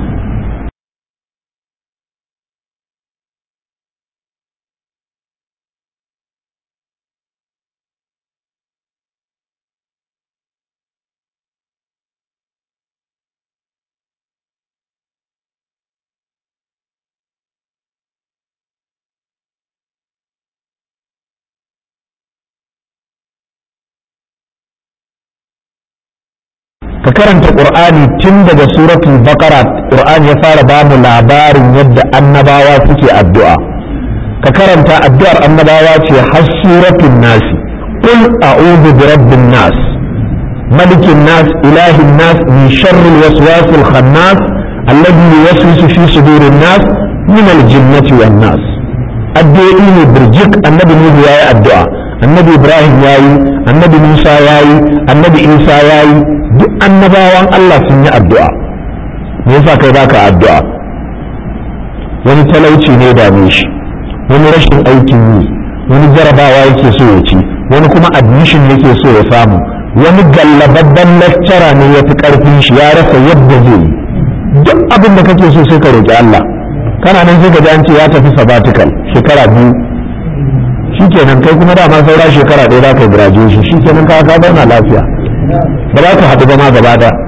[SPEAKER 1] ka karanta qur'ani tun daga suratul baqara qur'ani ya fara ba mu labarin yadda annabawa suke addu'a ka karanta addu'ar annabawa ce har suratul nas qul a'udhu bi rabbin nas malikin nas ilahin nas min sharril waswasil khannas alladhi yuwaswisu fi sudurin nas min al-jinnati wan nas addu'o'i ne birjik annabi nuhu yayi addu'a annabi ibrahim yayi annabi musa yayi annabi isa yayi duk annabawan Allah sun yi addu'a me yasa kai baka addu'a wani talauci ne dame shi wani rashin aikin yi wani jarabawa yake so ya ci wani kuma admission yake so ya samu wani gallababban lecturer ne ya fi karfin shi ya rasa yadda zai yi duk abin da kake so sai ka roki Allah kana nan sai ka ji an ce ya tafi sabbatical shekara 2 shikenan kai kuma dama saura shekara 1 za ka graduation shikenan ka zauna lafiya ba za ka haɗu ba ma gaba da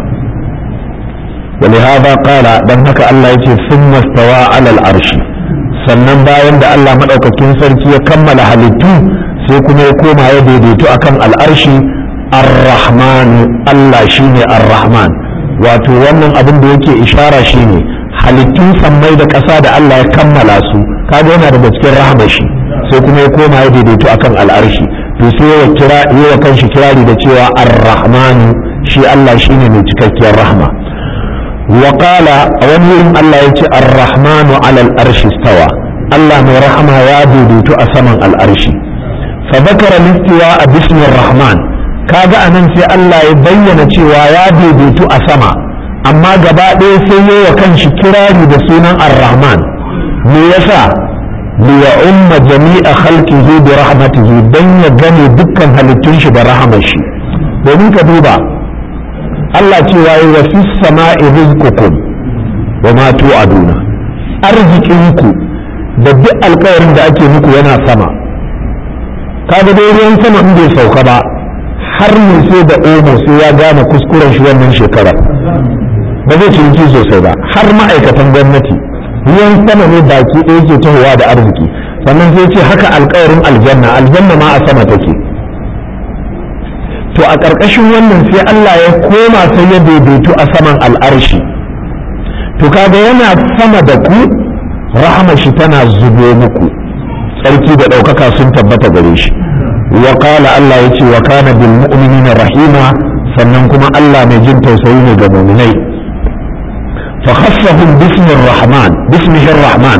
[SPEAKER 1] ولهذا قال dan haka Allah yake summa stawa alal arshi sannan bayan da Allah madaukakin sarki ya kammala halittu sai kuma ya koma ya daidaito akan al'arshi ar-rahman Allah shine ar-rahman wato wannan abin da yake ishara shine halittun sammai da ƙasa da Allah ya kammala su kaga yana daga cikin rahmar shi sai kuma ya koma ya daidaito akan al'arshi to sai ya kira yawa kanshi kirari da cewa ar-rahman shi Allah shine mai cikakkiyar rahma wa qala wani wurin Allah yace ar-rahmanu 'ala al-arshi istawa Allah mai rahama ya daidaito a saman al'arshi fa bakara listiwa a bismir rahman kaga anan sai Allah ya bayyana cewa ya daidaito a sama amma gaba ɗaya sai yawa kanshi kirari da sunan ar-rahman me yasa ليؤم جميع خلقه برحمته دن يغني dukkan halittun shi da rahamar shi domin ka duba Allah cewa wa fis sama'i rizqukum wa ma tu'aduna arzikinku da duk alƙawarin da ake muku yana sama kaga dai ruwan sama in bai sauka ba har ne sai da omo sai ya gane kuskuren shi wannan shekara ba zai cinki sosai ba har ma'aikatan gwamnati ruwan sama ne baki ɗaya ke tahowa da arziki sannan sai ce haka alƙawarin aljanna ma a sama take to a ƙarƙashin wannan sai Allah ya koma sai ya daidaitu a saman al'arshi to kaga yana sama da ku rahama shi tana zubo muku tsarki da ɗaukaka sun tabbata gare shi wa qala Allah yace wa kana bil mu'minina rahima sannan kuma Allah mai jin tausayi ne ga mu'minai فخصهم باسم الرحمن باسمه الرحمن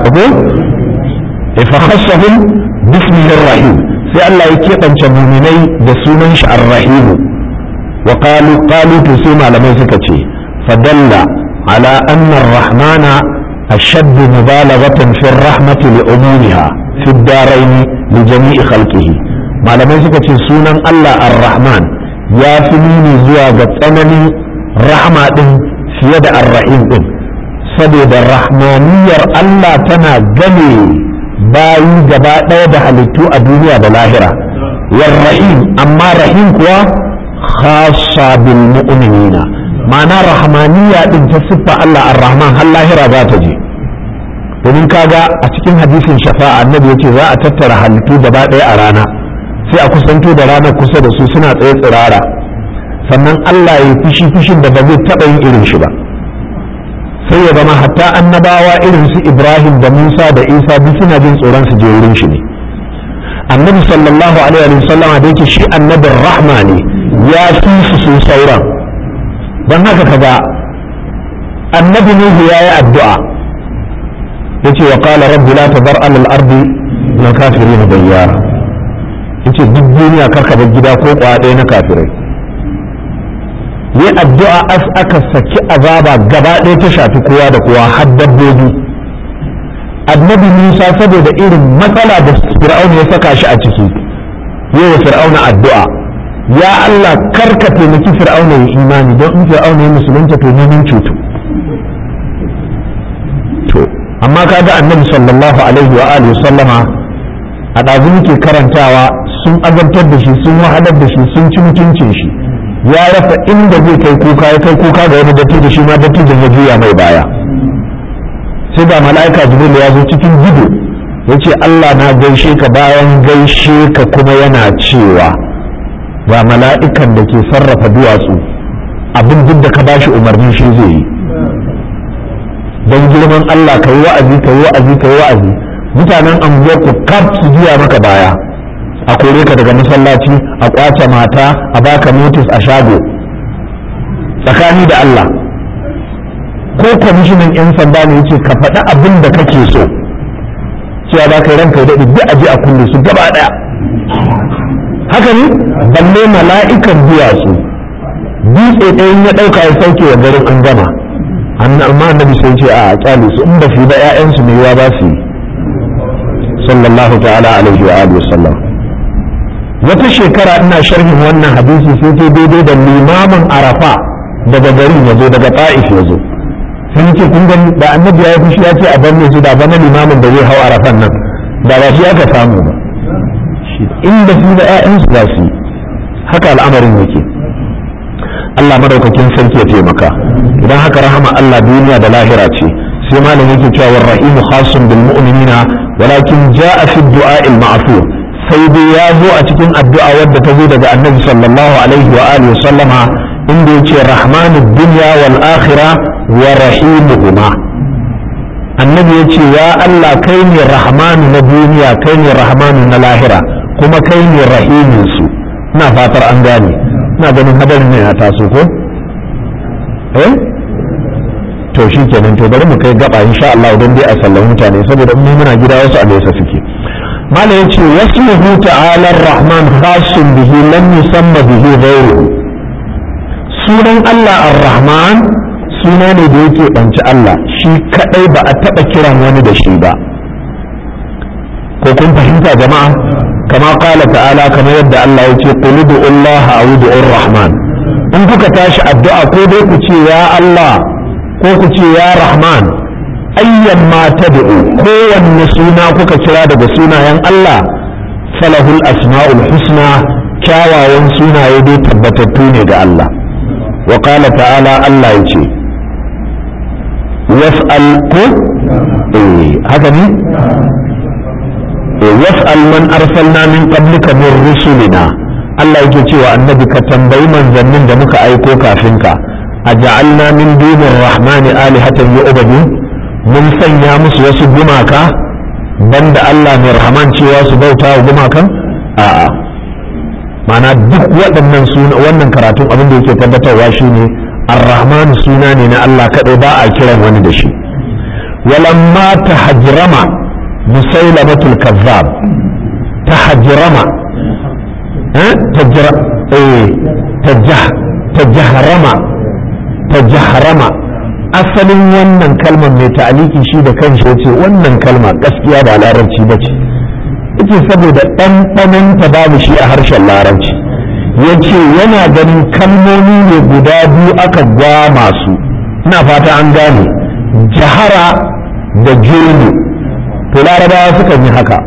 [SPEAKER 1] فخصهم باسمه الرحيم sai Allah ya keɓance muminai da sunan shi ar-rahim wa qalu to sai malamai suka ce fadalla ala anna ar-rahmana ashaddu mubalaghatan fi ar-rahmati li umumiha fi ad-darain li jami'i khalqihi malamai suka ce sunan Allah ar-rahman ya fi nuni zuwa ga tsananin rahma din fiye da ar-rahim din saboda rahmaniyar Allah tana game bayi gaba ɗaya da halittu a duniya da lahira warrahim amma rahim kuwa khassa bil mu'minina ma'ana rahmaniya din ta siffa Allah ar-rahman har lahira za ta je domin kaga a cikin hadisin shafa'a annabi yace za a tattara halittu gaba ɗaya a rana sai a kusanto da ranar kusa da su suna tsaye tsirara sannan Allah ya fushin da ba zai taɓa yin irin shi ba sai ya zama hatta annabawa irin su Ibrahim da Musa da Isa duk suna jin tsoron su je wurin shi ne annabi sallallahu alaihi wa sallam da yake shi annabin rahma ne ya fi su sauran don haka kaga annabi Nuhu yayi addu'a yace wa qala rabbi la tadar ala al-ardi min kafirin dayyara yace duk duniya karka bar gida ko kwaɗe na kafirai yi addu'a aka saki azaba gaba ɗaya ta shafi kowa da kowa har dabbobi annabi Musa saboda irin matsala da fir'auna ya saka shi a ciki yi wa fir'auna addu'a ya Allah karka taimaki fir'auna ya imani don in fir'auna ya musulunta to neman cutu to amma kaga annabi sallallahu alaihi wa alihi sallama a ɗazu muke karantawa sun azabtar da shi sun wahalar da shi sun ci mutuncin shi ya rasa inda zai kai kuka ya kai kuka ga wani dattijo shi ma dattijin ya juya mai baya sai ga mala'ika jibril ya zo cikin gudu ya ce Allah na gaishe ka bayan gaishe ka kuma yana cewa ga mala'ikan da ke sarrafa duwatsu abin duk da ka bashi umarni shi zai yi don girman Allah ka yi wa'azi ka yi wa'azi ka yi wa'azi mutanen anguwar ku kaf su juya maka baya a kore ka daga masallaci a kwace mata a baka notice a shago tsakani da Allah ko kwamishinan 'yan sanda ne yace ka faɗi abin da kake so cewa za ka yi ranka ya daɗi duk aje a kulle su gaba ɗaya haka ne balle mala'ikan duwatsu dutse ɗayan ya ɗauka ya sauke wa garin an gama amma annabi sai ce a kyale su in ba su yi ba 'ya'yansu mai yawa ba su yi sallallahu ta'ala alaihi wa alihi wasallam wata shekara ina sharhin wannan hadisi sai ta daidai da limamin arafa daga garin ya zo daga ta'if ya zo sai ce kun gani da annabi ya yi fushi ya ce a banne su da bana limamin da zai hau arafan nan da ba shi aka samu ba inda su da 'ya'yansu za su yi haka al'amarin yake Allah madaukakin sarki ya taimaka idan haka rahama Allah duniya da lahira ce sai malam yake cewa rahimu khasun bil mu'minina walakin ja'a fi du'a al ma'fur sai dai ya zo a cikin addu'a wadda ta zo daga annabi sallallahu alaihi wa alihi wa sallama inda yace rahmanud dunya wal akhirah wa rahimuhuma annabi yace ya Allah kai ne rahmanu na duniya kai ne rahmanu na lahira kuma kai ne rahimin su ina fatar an gane ina ganin hadarin ne ya taso ko to shi kenan to bari mu kai gaba insha Allah don dai a sallan mutane saboda mu muna gida wasu a nesa suke malam yace wasmuhu ta'ala ar-rahman khasun bihi lam yusamma bihi ghayruhu sunan Allah ar-rahman suna ne da yake banci Allah shi kadai ba a taba kiran wani da shi ba ko kun fahimta jama'a kama qala ta'ala kamar yadda Allah yace qul ud'u Allah aw ud'u ar-rahman in kuka tashi addu'a ko dai ku ce ya Allah ko ku ce ya rahman ayyan ma tad'u kowanne suna kuka kira daga sunayen Allah falahul asma'ul husna kyawawan sunaye dai tabbatattu ne ga Allah wa qala ta'ala Allah yace yas'al ku haka ne yas'al man arsalna min qablika min rusulina Allah yake cewa annabi ka tambayi manzannin da muka aiko kafin ka aja'alna min dunir rahmani alihatan yu'badu mun sanya musu wasu gumaka banda Allah mai rahman cewa su bauta wa gumakan a'a mana duk waɗannan suna wannan karatun abin da yake tabbatarwa shine ar-rahman suna ne na Allah kadai ba a kiran wani da shi walamma tahajrama musailamatul kazzab tahajrama tajahrama asalin wannan kalmar mai ta'aliki shi da kanshi yace wannan kalma gaskiya ba larabci bace yace saboda ɗanɗanonta babu shi a harshen larabci yace yana ganin kalmomi ne guda biyu aka gwama su ina fata an gane jahara da jurmu to larabawa sukan yi haka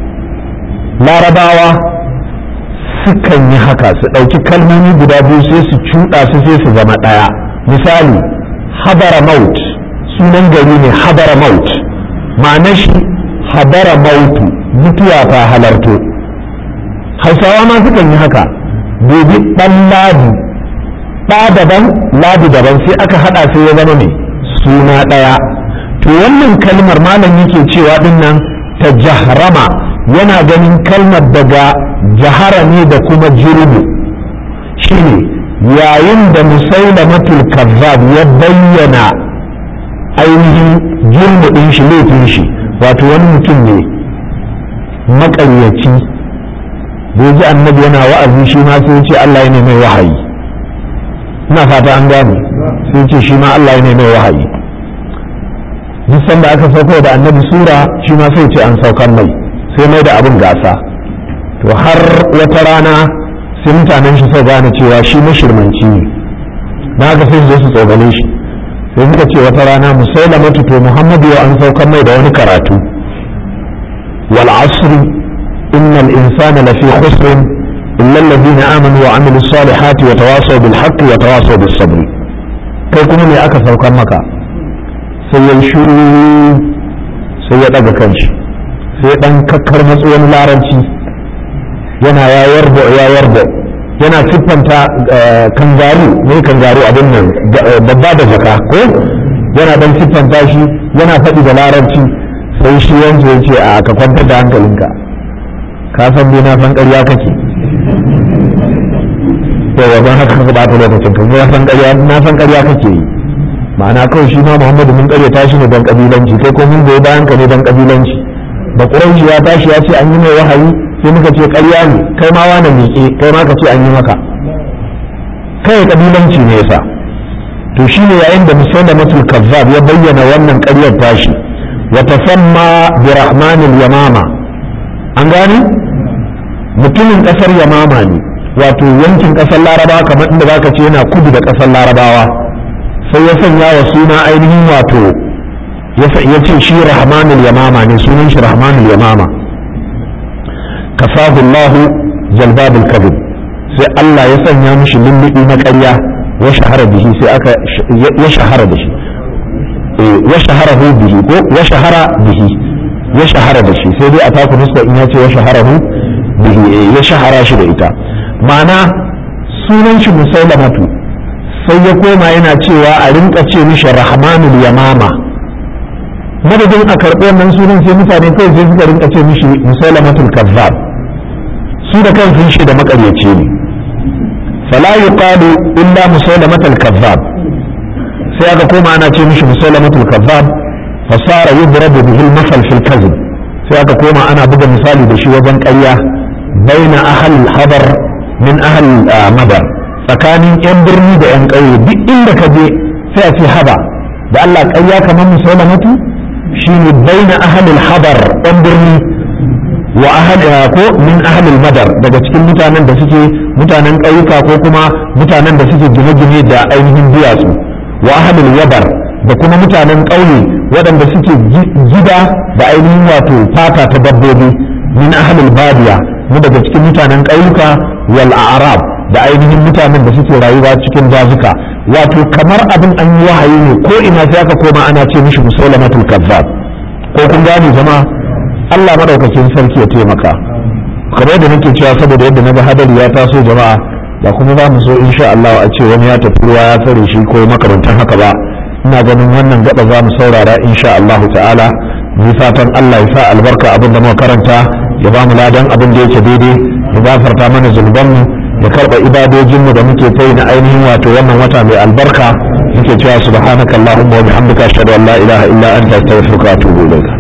[SPEAKER 1] su ɗauki kalmomi guda biyu sai su cuɗa su sai su zama ɗaya misali habara maut sunan gari ne habara maut ma'anar shi habara mautu mutuwa ta halarto hausawa ma sukan yi haka dubi ɗan ladi ɗa daban ladi daban sai aka haɗa sai ya zama mai suna ɗaya to wannan kalmar malam yake cewa ɗin nan ta jahrama yana ganin kalmar daga jahara ne da kuma jirbu shine yayin da musailamatul kazzab ya bayyana ainihin jirbu ɗin shi laifin shi wato wani mutum ne maƙaryaci da ji annabi yana wa'azi shi ma sai ce Allah ya mai wahayi ina fata an gane sai ce shi ma Allah ya mai wahayi duk sanda aka sauko da annabi sura shi ma sai ce an saukan mai sai mai da abin gasa to har wata rana sai mutanen shi sai gane cewa shi mashirmanci ne na haka sai su tsogale shi sai suka ce wata rana musailamatu to muhammadu ya an saukan mai da wani karatu wal asri innal insana lafi khusr illa alladhina amanu wa amilus salihati wa tawasaw bil haqqi wa tawasaw bis sabr kai kuma me aka saukan maka sai ya shiru sai ya daga kanshi sai dan kakkar matsuwan larabci yana ya yarda yana siffanta kangaru abin nan babba da jaka ko yana dan siffanta shi yana faɗi da larabci sai shi yanzu ya ce a ka kwantar da hankalinka ka san dai na san ƙarya kake yawa don haka ka ba ta lokacin ka na san ƙarya kake yi ma'ana kawai shi ma Muhammadu mun ƙaryata shi ne don ƙabilanci kai ko mun goyi bayan ka ne don ƙabilanci da Quraishi ya tashi ya ce an yi mai wahayi sai muka ce ƙarya ne kai ma wani miƙe kai ma ka ce an yi maka kai ƙabilanci ne yasa to shine yayin da musailamatul kazzab ya bayyana wannan ƙaryar tashi wa tasamma bi rahmanil yamama an gane mutumin ƙasar yamama ne wato yankin ƙasar larabawa kamar inda zaka ce yana kudu da ƙasar larabawa sai ya sanya wa suna ainihin wato ya ce shi rahmanul yamama ne sunan shi rahmanul yamama kafahu Allah jalbabul kadhib sai Allah ya sanya mishi lullubi na ƙarya wa shahara bihi sai aka ya shahara da shi wa shaharahu bihi ko wa shahara bihi ya shahara da shi sai dai a taku nuska in ya ce wa shaharahu bihi ya shahara shi da ita ma'ana sunan shi musailamatu sai ya koma yana cewa a rinka ce mishi rahmanul yamama madadin a karɓi wannan sunan sai mutane kai sai suka rinka ce mishi musailamatul kazzab su da kansu shi da makaryaci ne fala yuqalu illa musailamatul kazzab sai aka koma ana ce mishi musailamatul kazzab fasara yudrabu bihi al-masal fil kadhib sai aka koma ana buga misali da shi wajen ƙarya baina ahli al-habar min ahli madar tsakanin yan birni da yan ƙauye duk inda ka je sai a ce haba da Allah ƙarya kamar musailamatu shine baina ahlil hadar ɗan birni wa ko min ahlil madar daga cikin mutanen da suke mutanen ƙauyuka ko kuma mutanen da suke gine-gine da ainihin duwatsu wa ahlil yabar da kuma mutanen ƙauye waɗanda suke gida da ainihin wato fata ta dabbobi min ahlil badiya mu daga cikin mutanen ƙauyuka wal a'rab da ainihin mutanen da suke rayuwa cikin dazuka wato kamar abin an yi wahayi ne ko ina sai aka koma ana ce mishi musailamatul kazzab ko kun gane jama'a Allah madaukakin sarki ya taimaka kamar da nake cewa saboda yadda naga hadari ya taso jama'a ba kuma za mu so insha Allah a ce wani ya tafi ruwa ya tsare shi ko makarantar haka ba ina ganin wannan gaba za mu saurara insha Allah ta'ala mu fatan Allah ya sa albarka abin da muka karanta ya ba mu ladan abin da yake daidai ya gafarta mana zunubanmu ya karba ibadojinmu da muke ta yi na ainihin wato wannan wata mai albarka muke cewa subhanakallahumma wa bihamdika ashhadu an la ilaha illa anta astaghfiruka wa atubu ilayk